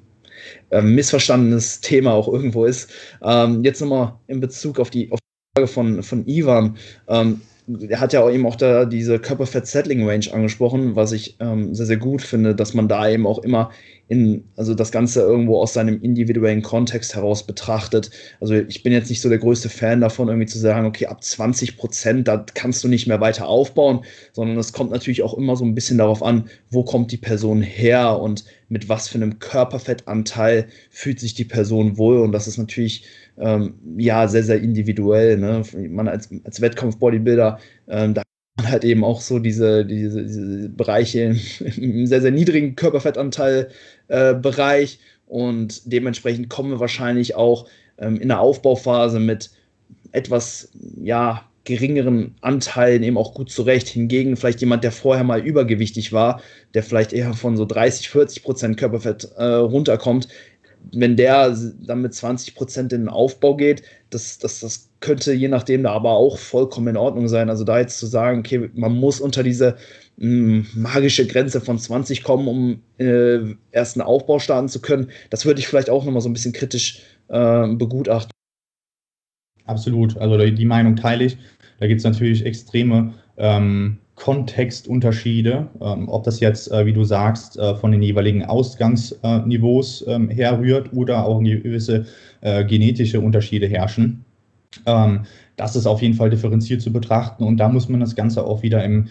missverstandenes Thema auch irgendwo ist. Jetzt nochmal in Bezug auf die Frage von Ivan. Er hat ja auch eben auch da diese Körperfett-Settling-Range angesprochen, was ich sehr, sehr gut finde, dass man da eben auch immer also das Ganze irgendwo aus seinem individuellen Kontext heraus betrachtet. Also ich bin jetzt nicht so der größte Fan davon, irgendwie zu sagen, okay, ab 20%, da kannst du nicht mehr weiter aufbauen, sondern es kommt natürlich auch immer so ein bisschen darauf an, wo kommt die Person her und mit was für einem Körperfettanteil fühlt sich die Person wohl. Und das ist natürlich ja sehr, sehr individuell. Ne? Man als Wettkampf-Bodybuilder, da man halt eben auch so diese Bereiche im sehr, sehr niedrigen Körperfettanteil Bereich und dementsprechend kommen wir wahrscheinlich auch in der Aufbauphase mit etwas, ja, geringeren Anteilen eben auch gut zurecht. Hingegen vielleicht jemand, der vorher mal übergewichtig war, der vielleicht eher von so 30-40% Körperfett runterkommt, wenn der dann mit 20% in den Aufbau geht, das könnte je nachdem da aber auch vollkommen in Ordnung sein. Also da jetzt zu sagen, okay, man muss unter diese magische Grenze von 20 kommen, um erst einen Aufbau starten zu können, das würde ich vielleicht auch nochmal so ein bisschen kritisch begutachten. Absolut, also die Meinung teile ich. Da gibt es natürlich extreme Kontextunterschiede, ob das jetzt, wie du sagst, von den jeweiligen Ausgangsniveaus herrührt oder auch gewisse genetische Unterschiede herrschen. Das ist auf jeden Fall differenziert zu betrachten und da muss man das Ganze auch wieder im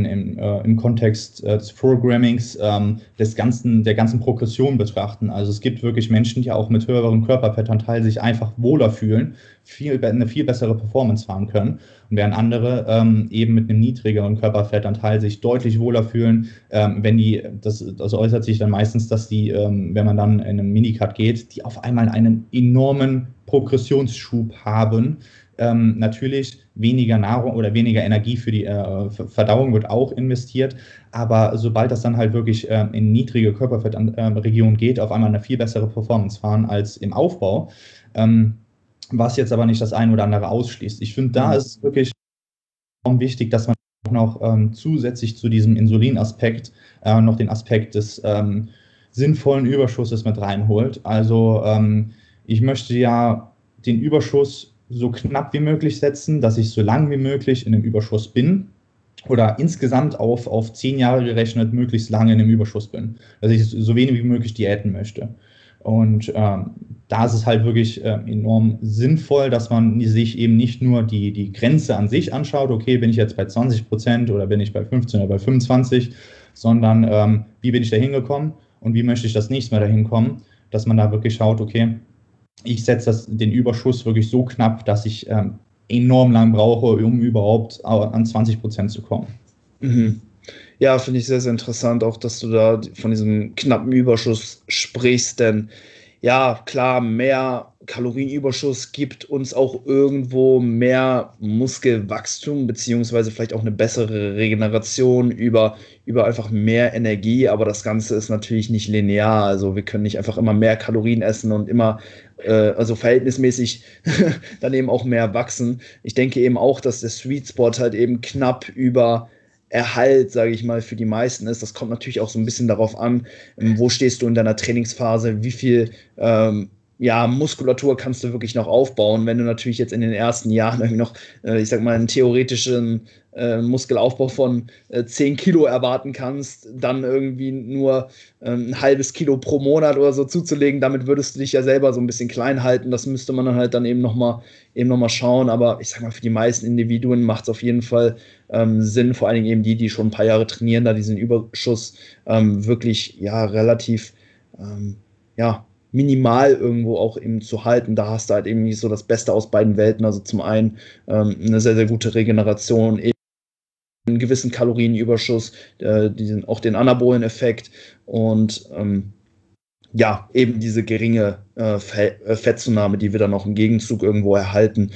Kontext des Programmings, der ganzen Progression betrachten. Also es gibt wirklich Menschen, die auch mit höherem Körperfettanteil sich einfach wohler fühlen, eine viel bessere Performance fahren können und während andere eben mit einem niedrigeren Körperfettanteil sich deutlich wohler fühlen, das äußert sich dann meistens, dass die, wenn man dann in einen Minicut geht, die auf einmal einen enormen Progressionsschub haben. Natürlich weniger Nahrung oder weniger Energie für die Verdauung wird auch investiert, aber sobald das dann halt wirklich in niedrige Körperfettregionen geht, auf einmal eine viel bessere Performance fahren als im Aufbau, was jetzt aber nicht das eine oder andere ausschließt. Ich finde, da ist es wirklich wichtig, dass man auch noch zusätzlich zu diesem Insulinaspekt noch den Aspekt des sinnvollen Überschusses mit reinholt. Also ich möchte ja den Überschuss so knapp wie möglich setzen, dass ich so lang wie möglich in einem Überschuss bin oder insgesamt auf 10 Jahre gerechnet möglichst lange in einem Überschuss bin, dass ich so wenig wie möglich diäten möchte. Und da ist es halt wirklich enorm sinnvoll, dass man sich eben nicht nur die Grenze an sich anschaut, okay, bin ich jetzt bei 20% oder bin ich bei 15 oder bei 25, sondern wie bin ich da hingekommen und wie möchte ich das nächste Mal dahin kommen, dass man da wirklich schaut, okay, ich setze den Überschuss wirklich so knapp, dass ich enorm lang brauche, um überhaupt an 20% zu kommen. Mhm. Ja, finde ich sehr, sehr interessant, auch dass du da von diesem knappen Überschuss sprichst, denn ja, klar, mehr Kalorienüberschuss gibt uns auch irgendwo mehr Muskelwachstum, beziehungsweise vielleicht auch eine bessere Regeneration über einfach mehr Energie, aber das Ganze ist natürlich nicht linear. Also wir können nicht einfach immer mehr Kalorien essen und immer, also verhältnismäßig dann eben auch mehr wachsen. Ich denke eben auch, dass der Sweet Spot halt eben knapp über Erhalt, sage ich mal, für die meisten ist. Das kommt natürlich auch so ein bisschen darauf an, wo stehst du in deiner Trainingsphase, wie viel ja, Muskulatur kannst du wirklich noch aufbauen. Wenn du natürlich jetzt in den ersten Jahren irgendwie noch, ich sag mal, einen theoretischen Muskelaufbau von 10 Kilo erwarten kannst, dann irgendwie nur ein halbes Kilo pro Monat oder so zuzulegen, damit würdest du dich ja selber so ein bisschen klein halten. Das müsste man dann halt dann eben noch mal schauen. Aber ich sag mal, für die meisten Individuen macht es auf jeden Fall Sinn, vor allen Dingen eben die schon ein paar Jahre trainieren, da diesen Überschuss wirklich ja relativ ja minimal irgendwo auch eben zu halten. Da hast du halt eben so das Beste aus beiden Welten. Also zum einen eine sehr, sehr gute Regeneration, eben einen gewissen Kalorienüberschuss, auch den Anabolen-Effekt und ja, eben diese geringe Fettzunahme, die wir dann auch im Gegenzug irgendwo erhalten.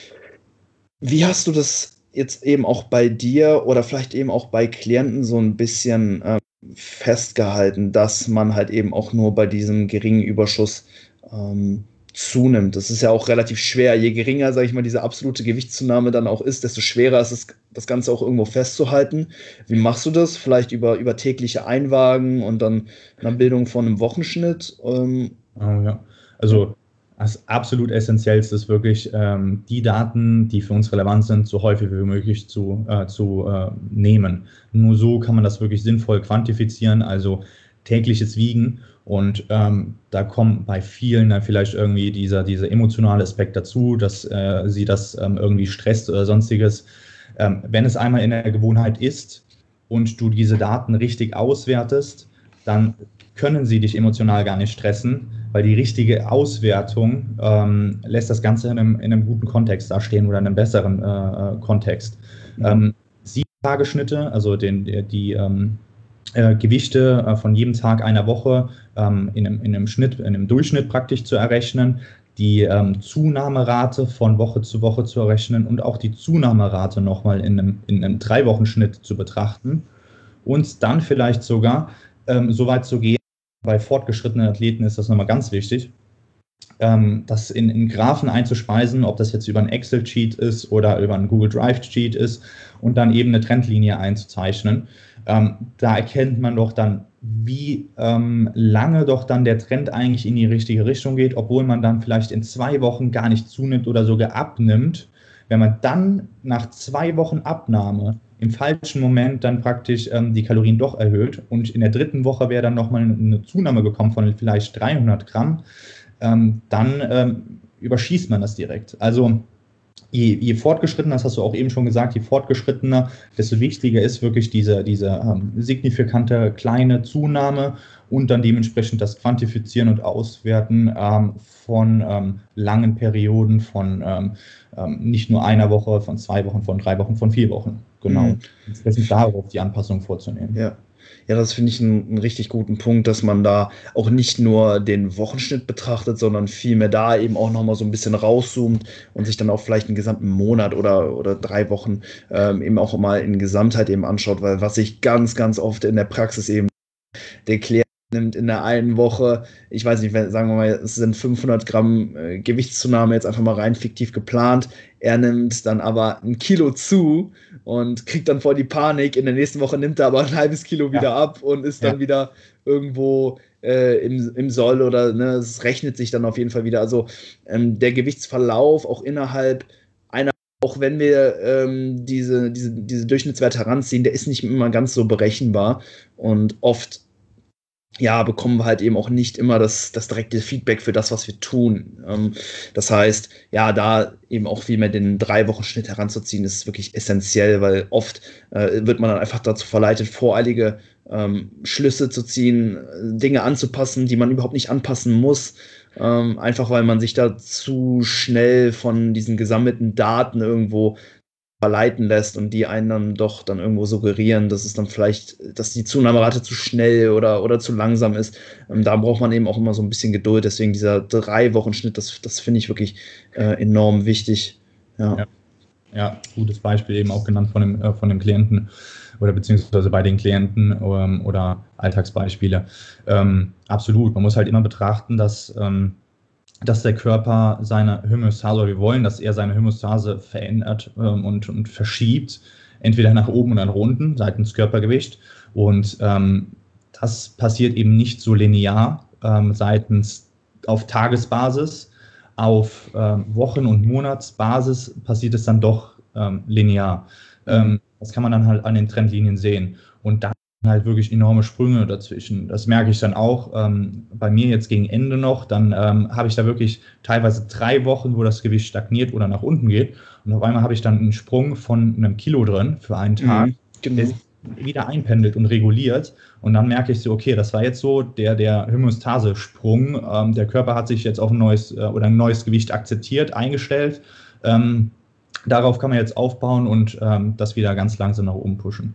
Wie hast du das jetzt eben auch bei dir oder vielleicht eben auch bei Klienten so ein bisschen festgehalten, dass man halt eben auch nur bei diesem geringen Überschuss zunimmt. Das ist ja auch relativ schwer. Je geringer, sage ich mal, diese absolute Gewichtszunahme dann auch ist, desto schwerer ist es, das Ganze auch irgendwo festzuhalten. Wie machst du das? Vielleicht über tägliche Einwagen und dann eine Bildung von einem Wochenschnitt? Ja. Also das absolut Essentiellste ist wirklich, die Daten, die für uns relevant sind, so häufig wie möglich zu nehmen. Nur so kann man das wirklich sinnvoll quantifizieren, also tägliches Wiegen. Und da kommt bei vielen dann vielleicht irgendwie dieser emotionale Aspekt dazu, dass sie das irgendwie stresst oder sonstiges. Wenn es einmal in der Gewohnheit ist und du diese Daten richtig auswertest, dann können sie dich emotional gar nicht stressen, weil die richtige Auswertung lässt das Ganze in einem guten Kontext dastehen oder in einem besseren Kontext. 7-Tage-Schnitte, also die Gewichte von jedem Tag einer Woche in einem Durchschnitt praktisch zu errechnen, die Zunahmerate von Woche zu Woche zu errechnen und auch die Zunahmerate nochmal in einem 3-Wochen-Schnitt zu betrachten und dann vielleicht sogar so weit zu gehen. Bei fortgeschrittenen Athleten ist das nochmal ganz wichtig, das in Graphen einzuspeisen, ob das jetzt über ein Excel-Sheet ist oder über ein Google Drive-Sheet ist und dann eben eine Trendlinie einzuzeichnen. Da erkennt man doch dann, wie lange doch dann der Trend eigentlich in die richtige Richtung geht, obwohl man dann vielleicht in 2 Wochen gar nicht zunimmt oder sogar abnimmt. Wenn man dann nach 2 Wochen Abnahme im falschen Moment dann praktisch die Kalorien doch erhöht und in der 3. Woche wäre dann nochmal eine Zunahme gekommen von vielleicht 300 Gramm, dann überschießt man das direkt. Also je fortgeschrittener, das hast du auch eben schon gesagt, je fortgeschrittener, desto wichtiger ist wirklich diese signifikante kleine Zunahme und dann dementsprechend das Quantifizieren und Auswerten von langen Perioden, von nicht nur einer Woche, von 2 Wochen, von 3 Wochen, von 4 Wochen. Genau. Entsprechend darauf die Anpassung vorzunehmen. Ja, das finde ich einen richtig guten Punkt, dass man da auch nicht nur den Wochenschnitt betrachtet, sondern vielmehr da eben auch nochmal so ein bisschen rauszoomt und sich dann auch vielleicht einen gesamten Monat oder 3 Wochen eben auch mal in Gesamtheit eben anschaut, weil was ich ganz, ganz oft in der Praxis eben der Klient nimmt in der einen Woche, ich weiß nicht, sagen wir mal, es sind 500 Gramm Gewichtszunahme jetzt einfach mal rein fiktiv geplant. Er nimmt dann aber 1 Kilo zu und kriegt dann voll die Panik. In der nächsten Woche nimmt er aber ein halbes Kilo wieder ab und ist dann wieder irgendwo im Soll oder ne, es rechnet sich dann auf jeden Fall wieder. Also der Gewichtsverlauf auch innerhalb einer, auch wenn wir diese Durchschnittswerte heranziehen, der ist nicht immer ganz so berechenbar und oft bekommen wir halt eben auch nicht immer das direkte Feedback für das, was wir tun. Das heißt, da eben auch viel mehr den 3-Wochen-Schnitt heranzuziehen, ist wirklich essentiell, weil oft wird man dann einfach dazu verleitet, voreilige Schlüsse zu ziehen, Dinge anzupassen, die man überhaupt nicht anpassen muss, einfach weil man sich da zu schnell von diesen gesammelten Daten irgendwo verleiten lässt und die einen dann doch dann irgendwo suggerieren, dass es dann vielleicht, dass die Zunahmerate zu schnell oder zu langsam ist. Da braucht man eben auch immer so ein bisschen Geduld. Deswegen dieser 3-Wochen-Schnitt, das finde ich wirklich enorm wichtig. Ja, gutes Beispiel eben auch genannt von dem Klienten oder beziehungsweise bei den Klienten oder Alltagsbeispiele. Absolut. Man muss halt immer betrachten, dass der Körper seine Homöostase, oder wir wollen, dass er seine Homöostase verändert und verschiebt, entweder nach oben oder nach unten, seitens Körpergewicht. Und das passiert eben nicht so linear seitens auf Tagesbasis. Auf Wochen- und Monatsbasis passiert es dann doch linear. Das kann man dann halt an den Trendlinien sehen. Und da halt wirklich enorme Sprünge dazwischen. Das merke ich dann auch bei mir jetzt gegen Ende noch. Dann habe ich da wirklich teilweise 3 Wochen, wo das Gewicht stagniert oder nach unten geht. Und auf einmal habe ich dann einen Sprung von einem Kilo drin für einen Tag, der sich wieder einpendelt und reguliert. Und dann merke ich so, okay, das war jetzt so der Homöostase-Sprung. Der Körper hat sich jetzt auf ein neues Gewicht akzeptiert, eingestellt. Darauf kann man jetzt aufbauen und das wieder ganz langsam nach oben pushen.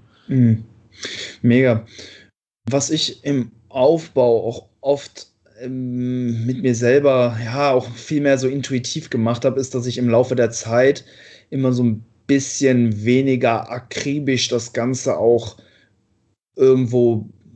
Mega. Was ich im Aufbau auch oft mit mir selber auch viel mehr so intuitiv gemacht habe, ist, dass ich im Laufe der Zeit immer so ein bisschen weniger akribisch das Ganze auch irgendwo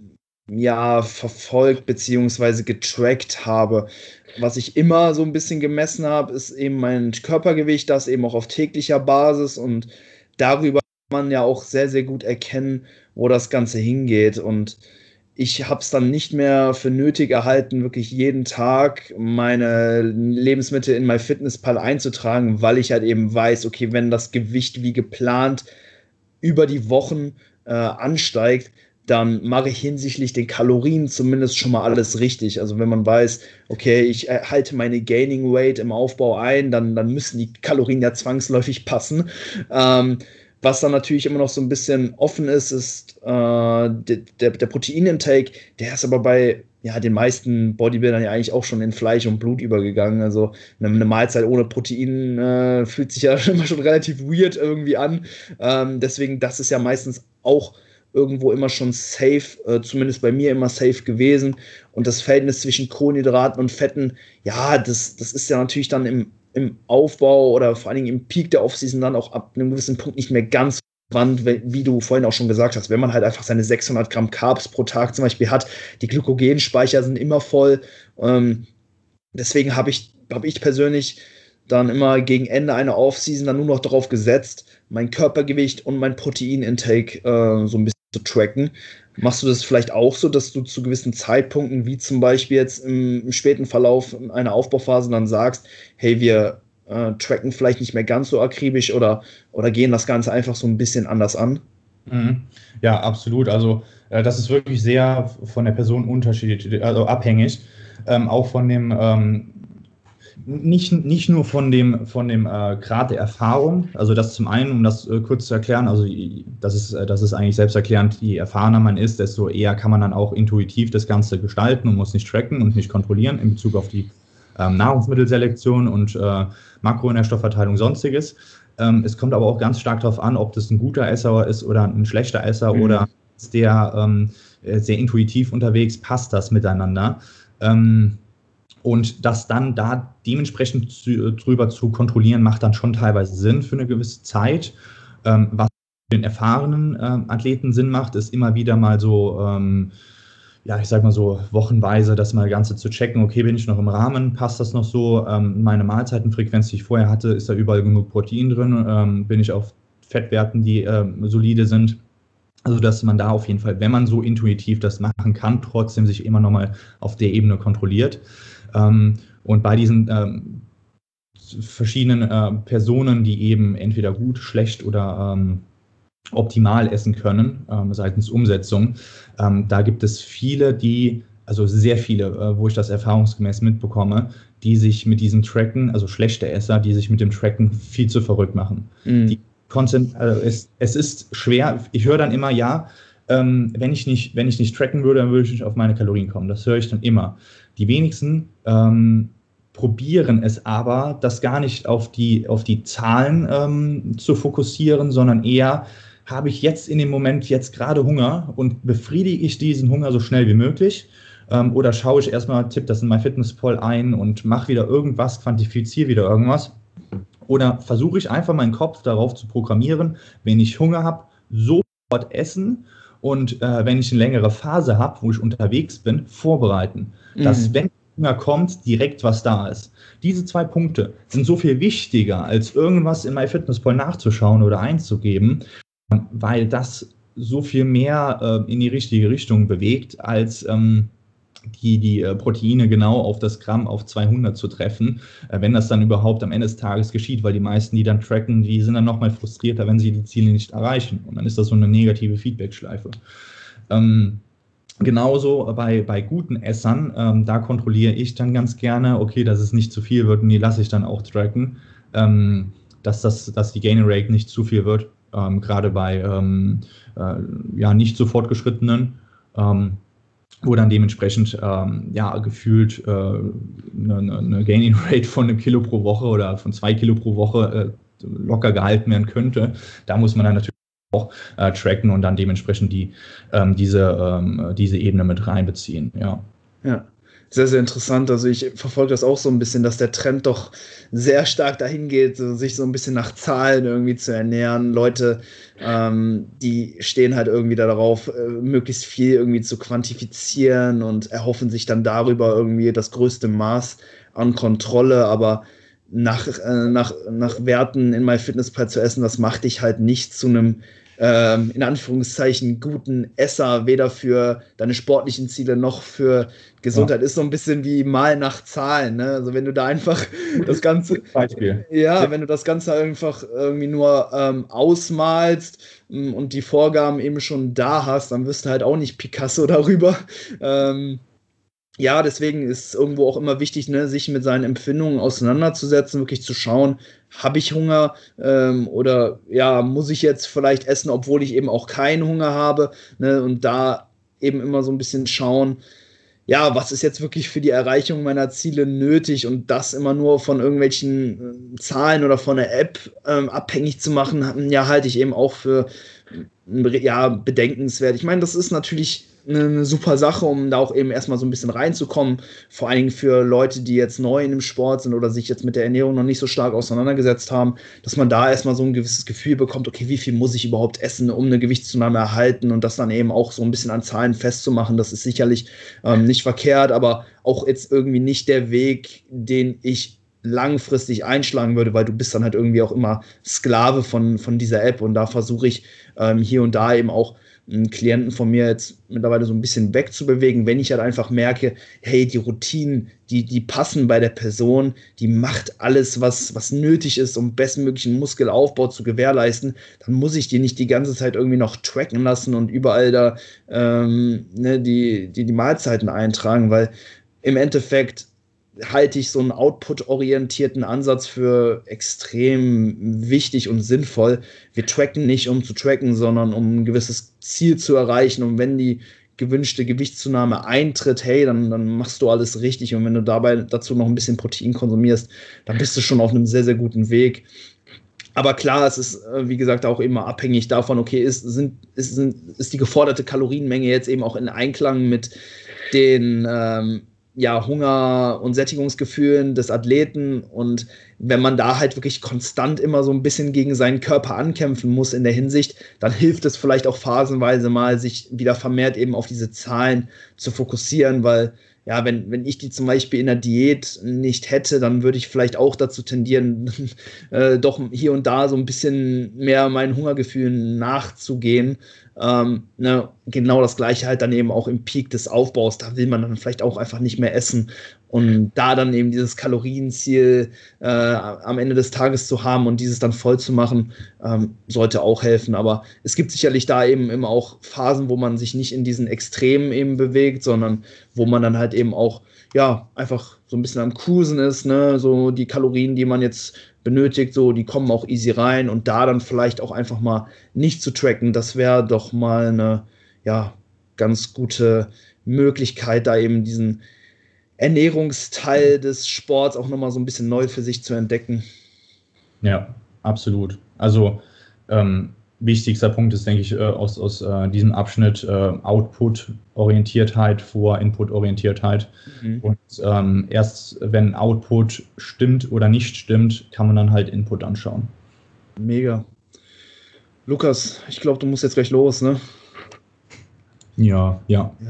ja, verfolgt beziehungsweise getrackt habe. Was ich immer so ein bisschen gemessen habe, ist eben mein Körpergewicht, das eben auch auf täglicher Basis, und darüber kann man ja auch sehr, sehr gut erkennen, wo das Ganze hingeht. Und ich habe es dann nicht mehr für nötig erhalten, wirklich jeden Tag meine Lebensmittel in MyFitnessPal einzutragen, weil ich halt eben weiß, okay, wenn das Gewicht wie geplant über die Wochen ansteigt, dann mache ich hinsichtlich den Kalorien zumindest schon mal alles richtig. Also wenn man weiß, okay, ich halte meine Gaining Weight im Aufbau ein, dann müssen die Kalorien ja zwangsläufig passen. Was dann natürlich immer noch so ein bisschen offen ist, ist der Proteinintake. Der ist aber bei ja, den meisten Bodybuildern ja eigentlich auch schon in Fleisch und Blut übergegangen. Also eine Mahlzeit ohne Protein fühlt sich ja immer schon relativ weird irgendwie an. Deswegen, das ist ja meistens auch irgendwo immer schon safe, zumindest bei mir immer safe gewesen. Und das Verhältnis zwischen Kohlenhydraten und Fetten, ja, das ist ja natürlich dann im Aufbau oder vor allen Dingen im Peak der Offseason dann auch ab einem gewissen Punkt nicht mehr ganz relevant, wie du vorhin auch schon gesagt hast. Wenn man halt einfach seine 600 Gramm Carbs pro Tag zum Beispiel hat, die Glykogenspeicher sind immer voll. Deswegen hab ich persönlich dann immer gegen Ende einer Offseason dann nur noch darauf gesetzt, mein Körpergewicht und mein Proteinintake so ein bisschen zu tracken. Machst du das vielleicht auch so, dass du zu gewissen Zeitpunkten, wie zum Beispiel jetzt im späten Verlauf einer Aufbauphase, dann sagst, hey, wir tracken vielleicht nicht mehr ganz so akribisch oder gehen das Ganze einfach so ein bisschen anders an? Mhm. Ja, absolut. Also das ist wirklich sehr von der Person unterschiedlich, also abhängig. Auch von dem, nicht nur von dem Grad der Erfahrung, also das zum einen, um das kurz zu erklären, also das ist eigentlich selbsterklärend, je erfahrener man ist, desto eher kann man dann auch intuitiv das Ganze gestalten und muss nicht tracken und nicht kontrollieren in Bezug auf die Nahrungsmittelselektion und Makronährstoffverteilung, sonstiges. Es kommt aber auch ganz stark darauf an, ob das ein guter Esser ist oder ein schlechter Esser oder ist der sehr intuitiv unterwegs, passt das miteinander. Und das dann da dementsprechend drüber zu kontrollieren, macht dann schon teilweise Sinn für eine gewisse Zeit. Was für den erfahrenen Athleten Sinn macht, ist immer wieder mal so, ja, ich sag mal so wochenweise das mal Ganze zu checken. Okay, bin ich noch im Rahmen? Passt das noch so? Meine Mahlzeitenfrequenz, die ich vorher hatte, ist da überall genug Protein drin? Bin ich auf Fettwerten, die solide sind? Also, dass man da auf jeden Fall, wenn man so intuitiv das machen kann, trotzdem sich immer nochmal auf der Ebene kontrolliert. Und bei diesen verschiedenen Personen, die eben entweder gut, schlecht oder optimal essen können, seitens Umsetzung, da gibt es viele, also sehr viele, wo ich das erfahrungsgemäß mitbekomme, die sich mit diesem Tracken, also schlechte Esser, die sich mit dem Tracken viel zu verrückt machen. Die also es ist schwer. Ich höre dann immer, ja, wenn ich nicht tracken würde, dann würde ich nicht auf meine Kalorien kommen. Das höre ich dann immer. Die wenigsten probieren es aber, das gar nicht auf die Zahlen zu fokussieren, sondern eher, habe ich jetzt in dem Moment jetzt gerade Hunger und befriedige ich diesen Hunger so schnell wie möglich? Oder schaue ich erstmal, tippe das in MyFitnessPal ein und mache wieder irgendwas, quantifiziere wieder irgendwas? Oder versuche ich einfach meinen Kopf darauf zu programmieren, wenn ich Hunger habe, sofort essen und wenn ich eine längere Phase habe, wo ich unterwegs bin, vorbereiten. Dass, wenn Hunger kommt, direkt was da ist. Diese 2 Punkte sind so viel wichtiger, als irgendwas in MyFitnessPal nachzuschauen oder einzugeben, weil das so viel mehr in die richtige Richtung bewegt, als die Proteine genau auf das Gramm auf 200 zu treffen, wenn das dann überhaupt am Ende des Tages geschieht, weil die meisten, die dann tracken, die sind dann nochmal frustrierter, wenn sie die Ziele nicht erreichen. Und dann ist das so eine negative Feedback-Schleife. Genauso bei guten Essern, da kontrolliere ich dann ganz gerne, okay, dass es nicht zu viel wird, und die lasse ich dann auch tracken, dass die Gain Rate nicht zu viel wird, gerade bei ja, nicht so fortgeschrittenen, wo dann dementsprechend ja, gefühlt eine Gaining Rate von 1 Kilo pro Woche oder von 2 Kilo pro Woche locker gehalten werden könnte. Da muss man dann natürlich auch tracken und dann dementsprechend diese Ebene mit reinbeziehen. Ja. Ja. Sehr, sehr interessant. Also ich verfolge das auch so ein bisschen, dass der Trend doch sehr stark dahin geht, sich so ein bisschen nach Zahlen irgendwie zu ernähren. Leute, die stehen halt irgendwie darauf, möglichst viel irgendwie zu quantifizieren und erhoffen sich dann darüber irgendwie das größte Maß an Kontrolle. Aber nach Werten in MyFitnessPal zu essen, das macht dich halt nicht zu einem in Anführungszeichen guten Esser, weder für deine sportlichen Ziele noch für Gesundheit. Ist so ein bisschen wie mal nach Zahlen, ne? Also wenn du da einfach das Ganze, Beispiel. wenn du das Ganze einfach irgendwie nur ausmalst und die Vorgaben eben schon da hast, dann wirst du halt auch nicht Picasso darüber. Ja, deswegen ist es irgendwo auch immer wichtig, ne, sich mit seinen Empfindungen auseinanderzusetzen, wirklich zu schauen, habe ich Hunger oder ja, muss ich jetzt vielleicht essen, obwohl ich eben auch keinen Hunger habe, ne, und da eben immer so ein bisschen schauen, ja, was ist jetzt wirklich für die Erreichung meiner Ziele nötig und das immer nur von irgendwelchen Zahlen oder von der App abhängig zu machen, ja, halte ich eben auch für ja, bedenkenswert. Ich meine, das ist natürlich eine super Sache, um da auch eben erstmal so ein bisschen reinzukommen. Vor allen Dingen für Leute, die jetzt neu in dem Sport sind oder sich jetzt mit der Ernährung noch nicht so stark auseinandergesetzt haben, dass man da erstmal so ein gewisses Gefühl bekommt, okay, wie viel muss ich überhaupt essen, um eine Gewichtszunahme erhalten und das dann eben auch so ein bisschen an Zahlen festzumachen. Das ist sicherlich nicht verkehrt, aber auch jetzt irgendwie nicht der Weg, den ich langfristig einschlagen würde, weil du bist dann halt irgendwie auch immer Sklave von dieser App und da versuche ich hier und da eben auch einen Klienten von mir jetzt mittlerweile so ein bisschen wegzubewegen, wenn ich halt einfach merke, hey, die Routinen, die passen bei der Person, die macht alles, was nötig ist, um bestmöglichen Muskelaufbau zu gewährleisten, dann muss ich die nicht die ganze Zeit irgendwie noch tracken lassen und überall da die Mahlzeiten eintragen, weil im Endeffekt halte ich so einen output-orientierten Ansatz für extrem wichtig und sinnvoll. Wir tracken nicht, um zu tracken, sondern um ein gewisses Ziel zu erreichen. Und wenn die gewünschte Gewichtszunahme eintritt, hey, dann machst du alles richtig. Und wenn du dabei dazu noch ein bisschen Protein konsumierst, dann bist du schon auf einem sehr, sehr guten Weg. Aber klar, es ist, wie gesagt, auch immer abhängig davon, okay, ist die geforderte Kalorienmenge jetzt eben auch in Einklang mit den Hunger- und Sättigungsgefühlen des Athleten, und wenn man da halt wirklich konstant immer so ein bisschen gegen seinen Körper ankämpfen muss in der Hinsicht, dann hilft es vielleicht auch phasenweise mal, sich wieder vermehrt eben auf diese Zahlen zu fokussieren, weil ja, wenn ich die zum Beispiel in der Diät nicht hätte, dann würde ich vielleicht auch dazu tendieren, doch hier und da so ein bisschen mehr meinen Hungergefühlen nachzugehen. Genau das Gleiche halt dann eben auch im Peak des Aufbaus. Da will man dann vielleicht auch einfach nicht mehr essen. Und da dann eben dieses Kalorienziel am Ende des Tages zu haben und dieses dann voll zu machen, sollte auch helfen. Aber es gibt sicherlich da eben immer auch Phasen, wo man sich nicht in diesen Extremen eben bewegt, sondern wo man dann halt eben auch, ja, einfach so ein bisschen am Cruisen ist, ne? So die Kalorien, die man jetzt benötigt, so, die kommen auch easy rein, und da dann vielleicht auch einfach mal nicht zu tracken, das wäre doch mal eine, ja, ganz gute Möglichkeit, da eben diesen Ernährungsteil des Sports auch nochmal so ein bisschen neu für sich zu entdecken. Ja, absolut. Also wichtigster Punkt ist, denke ich, aus diesem Abschnitt Output-Orientiertheit vor Input-Orientiertheit. Und erst wenn Output stimmt oder nicht stimmt, kann man dann halt Input anschauen. Mega. Lukas, ich glaube, du musst jetzt gleich los, ne? Ja.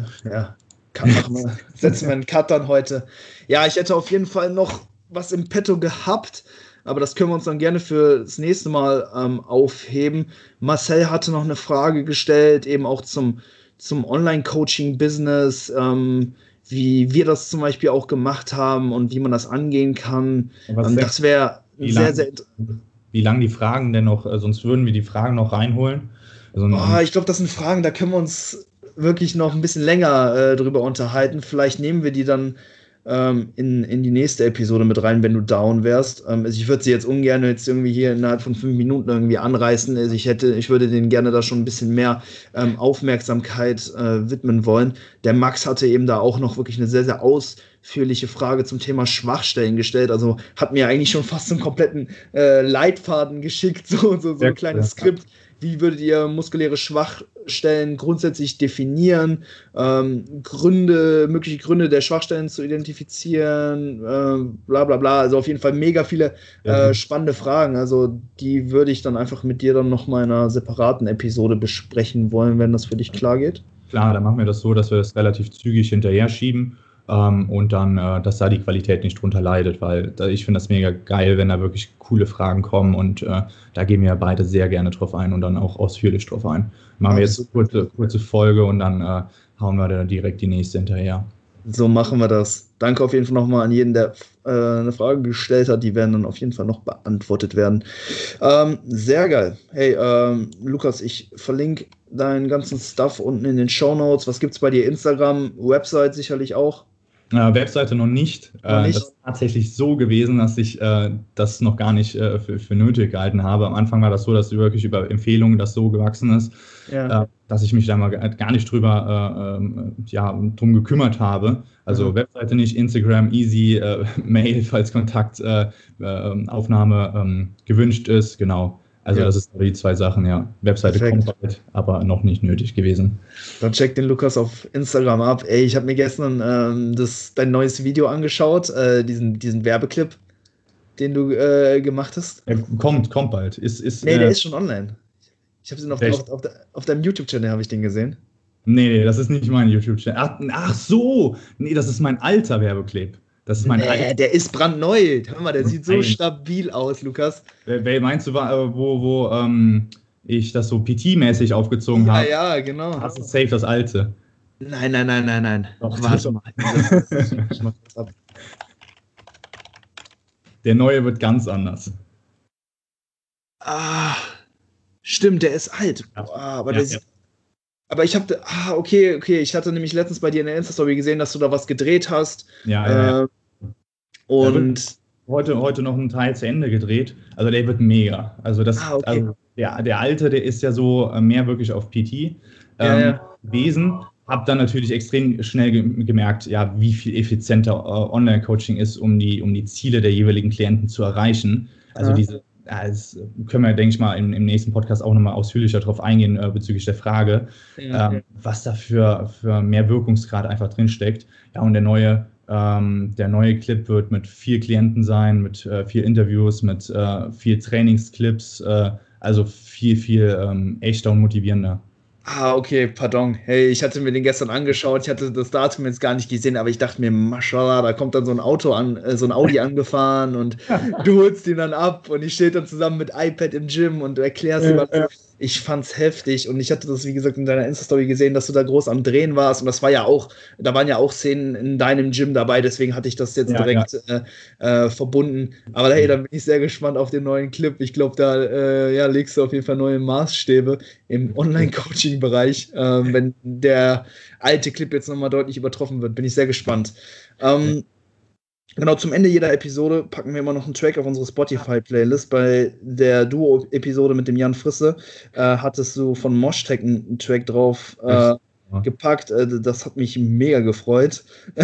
Setzen wir einen Cut dann heute. Ja, ich hätte auf jeden Fall noch was im Petto gehabt, aber das können wir uns dann gerne für das nächste Mal aufheben. Marcel hatte noch eine Frage gestellt, eben auch zum Online-Coaching-Business, wie wir das zum Beispiel auch gemacht haben und wie man das angehen kann. Das wäre sehr, sehr interessant. Wie lang die Fragen denn noch, sonst würden wir die Fragen noch reinholen. Ich glaube, das sind Fragen, da können wir uns wirklich noch ein bisschen länger drüber unterhalten. Vielleicht nehmen wir die dann in die nächste Episode mit rein, wenn du down wärst. Also ich würde sie jetzt ungern jetzt irgendwie hier innerhalb von 5 Minuten irgendwie anreißen. Also ich würde denen gerne da schon ein bisschen mehr Aufmerksamkeit widmen wollen. Der Max hatte eben da auch noch wirklich eine sehr, sehr ausführliche Frage zum Thema Schwachstellen gestellt. Also hat mir eigentlich schon fast so einen kompletten Leitfaden geschickt, so ein kleines Skript. wie würdet ihr muskuläre Schwachstellen grundsätzlich definieren, mögliche Gründe der Schwachstellen zu identifizieren, bla bla bla. Also auf jeden Fall mega viele spannende Fragen. Also die würde ich dann einfach mit dir dann nochmal in einer separaten Episode besprechen wollen, wenn das für dich klar geht. Klar, dann machen wir das so, dass wir das relativ zügig hinterher schieben und dann, dass da die Qualität nicht drunter leidet, weil ich finde das mega geil, wenn da wirklich coole Fragen kommen und da gehen wir beide sehr gerne drauf ein und dann auch ausführlich drauf ein. Machen wir jetzt eine kurze Folge und dann hauen wir dann direkt die nächste hinterher. So machen wir das. Danke auf jeden Fall nochmal an jeden, der eine Frage gestellt hat. Die werden dann auf jeden Fall noch beantwortet werden. Sehr geil. Hey, Lukas, ich verlinke deinen ganzen Stuff unten in den Shownotes. Was gibt's bei dir? Instagram, Website sicherlich auch? Webseite noch nicht. Das ist tatsächlich so gewesen, dass ich das noch gar nicht für nötig gehalten habe. Am Anfang war das so, dass wirklich über Empfehlungen das so gewachsen ist, dass ich mich da mal gar nicht drüber drum gekümmert habe. Also Webseite nicht, Instagram easy, Mail, falls Kontaktaufnahme gewünscht ist, genau. Also das sind die zwei Sachen, ja. Webseite kommt bald, aber noch nicht nötig gewesen. Dann check den Lukas auf Instagram ab. Ey, ich habe mir gestern dein neues Video angeschaut, diesen Werbeclip, den du gemacht hast. Kommt bald. Der ist schon online. Ich habe ihn auf deinem YouTube-Channel habe ich den gesehen. Nee, das ist nicht mein YouTube-Channel. Ach so! Nee, das ist mein alter Werbeclip. Das ist der ist brandneu. Hör mal, der sieht so stabil aus, Lukas. Meinst du, wo ich das so PT-mäßig aufgezogen habe? Ja, genau. Das ist safe das alte. Nein. Doch, warte mal. Der neue wird ganz anders. Stimmt, der ist alt. Aber ich habe, okay, ich hatte nämlich letztens bei dir in der Insta-Story gesehen, dass du da was gedreht hast. Und heute noch einen Teil zu Ende gedreht. Also der wird mega. Also also der alte, der ist ja so mehr wirklich auf PT gewesen. Hab dann natürlich extrem schnell gemerkt, wie viel effizienter Online-Coaching ist, um die Ziele der jeweiligen Klienten zu erreichen. Also das können wir, denke ich mal, im nächsten Podcast auch nochmal ausführlicher drauf eingehen bezüglich der Frage, was da für mehr Wirkungsgrad einfach drinsteckt. Ja, und der neue Clip wird mit 4 Klienten sein, mit 4 Interviews, mit 4 Trainingsclips, also viel echter und motivierender. Okay, pardon. Hey, ich hatte mir den gestern angeschaut, ich hatte das Datum jetzt gar nicht gesehen, aber ich dachte mir, Maschallah, da kommt dann so ein Audi angefahren und du holst ihn dann ab und ich stehe dann zusammen mit iPad im Gym und du erklärst ihm was. Ich fand's heftig und ich hatte das, wie gesagt, in deiner Insta-Story gesehen, dass du da groß am Drehen warst und das war da waren ja auch Szenen in deinem Gym dabei, deswegen hatte ich das jetzt direkt verbunden. Aber hey, dann bin ich sehr gespannt auf den neuen Clip. Ich glaube, da legst du auf jeden Fall neue Maßstäbe im Online-Coaching-Bereich. Wenn der alte Clip jetzt nochmal deutlich übertroffen wird, bin ich sehr gespannt. Genau, zum Ende jeder Episode packen wir immer noch einen Track auf unsere Spotify-Playlist. Bei der Duo-Episode mit dem Jan Frisse hattest du von Moshtag einen Track drauf gepackt. Das hat mich mega gefreut.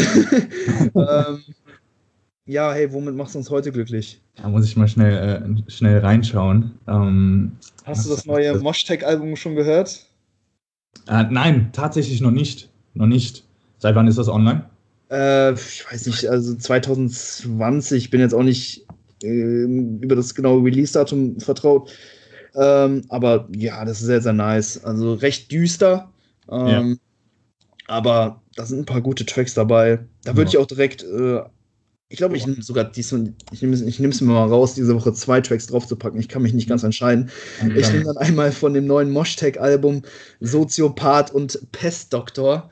Hey, womit machst du uns heute glücklich? Da muss ich mal schnell reinschauen. Hast du das neue Moshtag-Album schon gehört? Nein, tatsächlich noch nicht. Seit wann ist das online? Ich weiß nicht, also 2020, ich bin jetzt auch nicht über das genaue Release-Datum vertraut, aber ja, das ist sehr, sehr nice. Also recht düster, aber da sind ein paar gute Tracks dabei. Da würde ich auch direkt, ich glaube, ich nehme sogar ich nehme es mir mal raus, diese Woche 2 Tracks draufzupacken. Ich kann mich nicht ganz entscheiden. Ich nehme dann einmal von dem neuen Moshtag-Album Soziopath und Pestdoktor.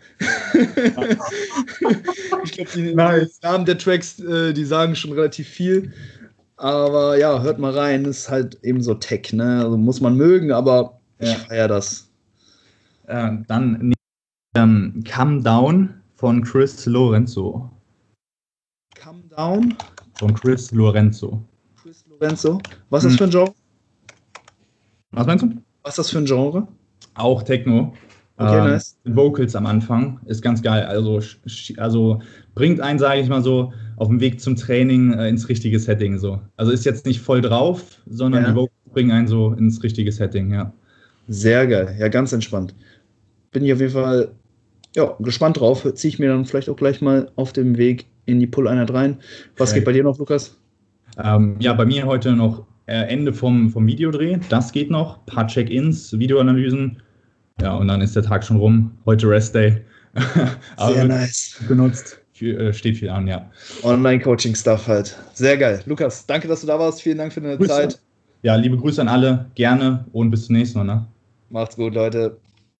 Ich glaube, die Namen der Tracks, die sagen schon relativ viel. Aber ja, hört mal rein. Ist halt eben so Tech, ne? Also muss man mögen, aber ich feiere das. Dann Come Down von Chris Lorenzo. Come Down? Von Chris Lorenzo. Was ist das für ein Genre? Was meinst du? Was ist das für ein Genre? Auch Techno. Okay, nice. Vocals am Anfang ist ganz geil. Also bringt einen, sage ich mal so, auf dem Weg zum Training ins richtige Setting. So. Also ist jetzt nicht voll drauf, sondern die Vocals bringen einen so ins richtige Setting, ja. Sehr geil. Ja, ganz entspannt. Bin ich auf jeden Fall gespannt drauf. Ziehe ich mir dann vielleicht auch gleich mal auf dem Weg in die Pull-Einheit rein. Was geht bei dir noch, Lukas? Ja, bei mir heute noch Ende vom Videodreh. Das geht noch. Ein paar Check-ins, Videoanalysen. Ja, und dann ist der Tag schon rum. Heute Rest Day. Aber Sehr nice. Benutzt. Steht viel an, ja. Online-Coaching-Stuff halt. Sehr geil. Lukas, danke, dass du da warst. Vielen Dank für deine Zeit. Ja, liebe Grüße an alle. Gerne und bis zum nächsten Mal. Ne? Macht's gut, Leute.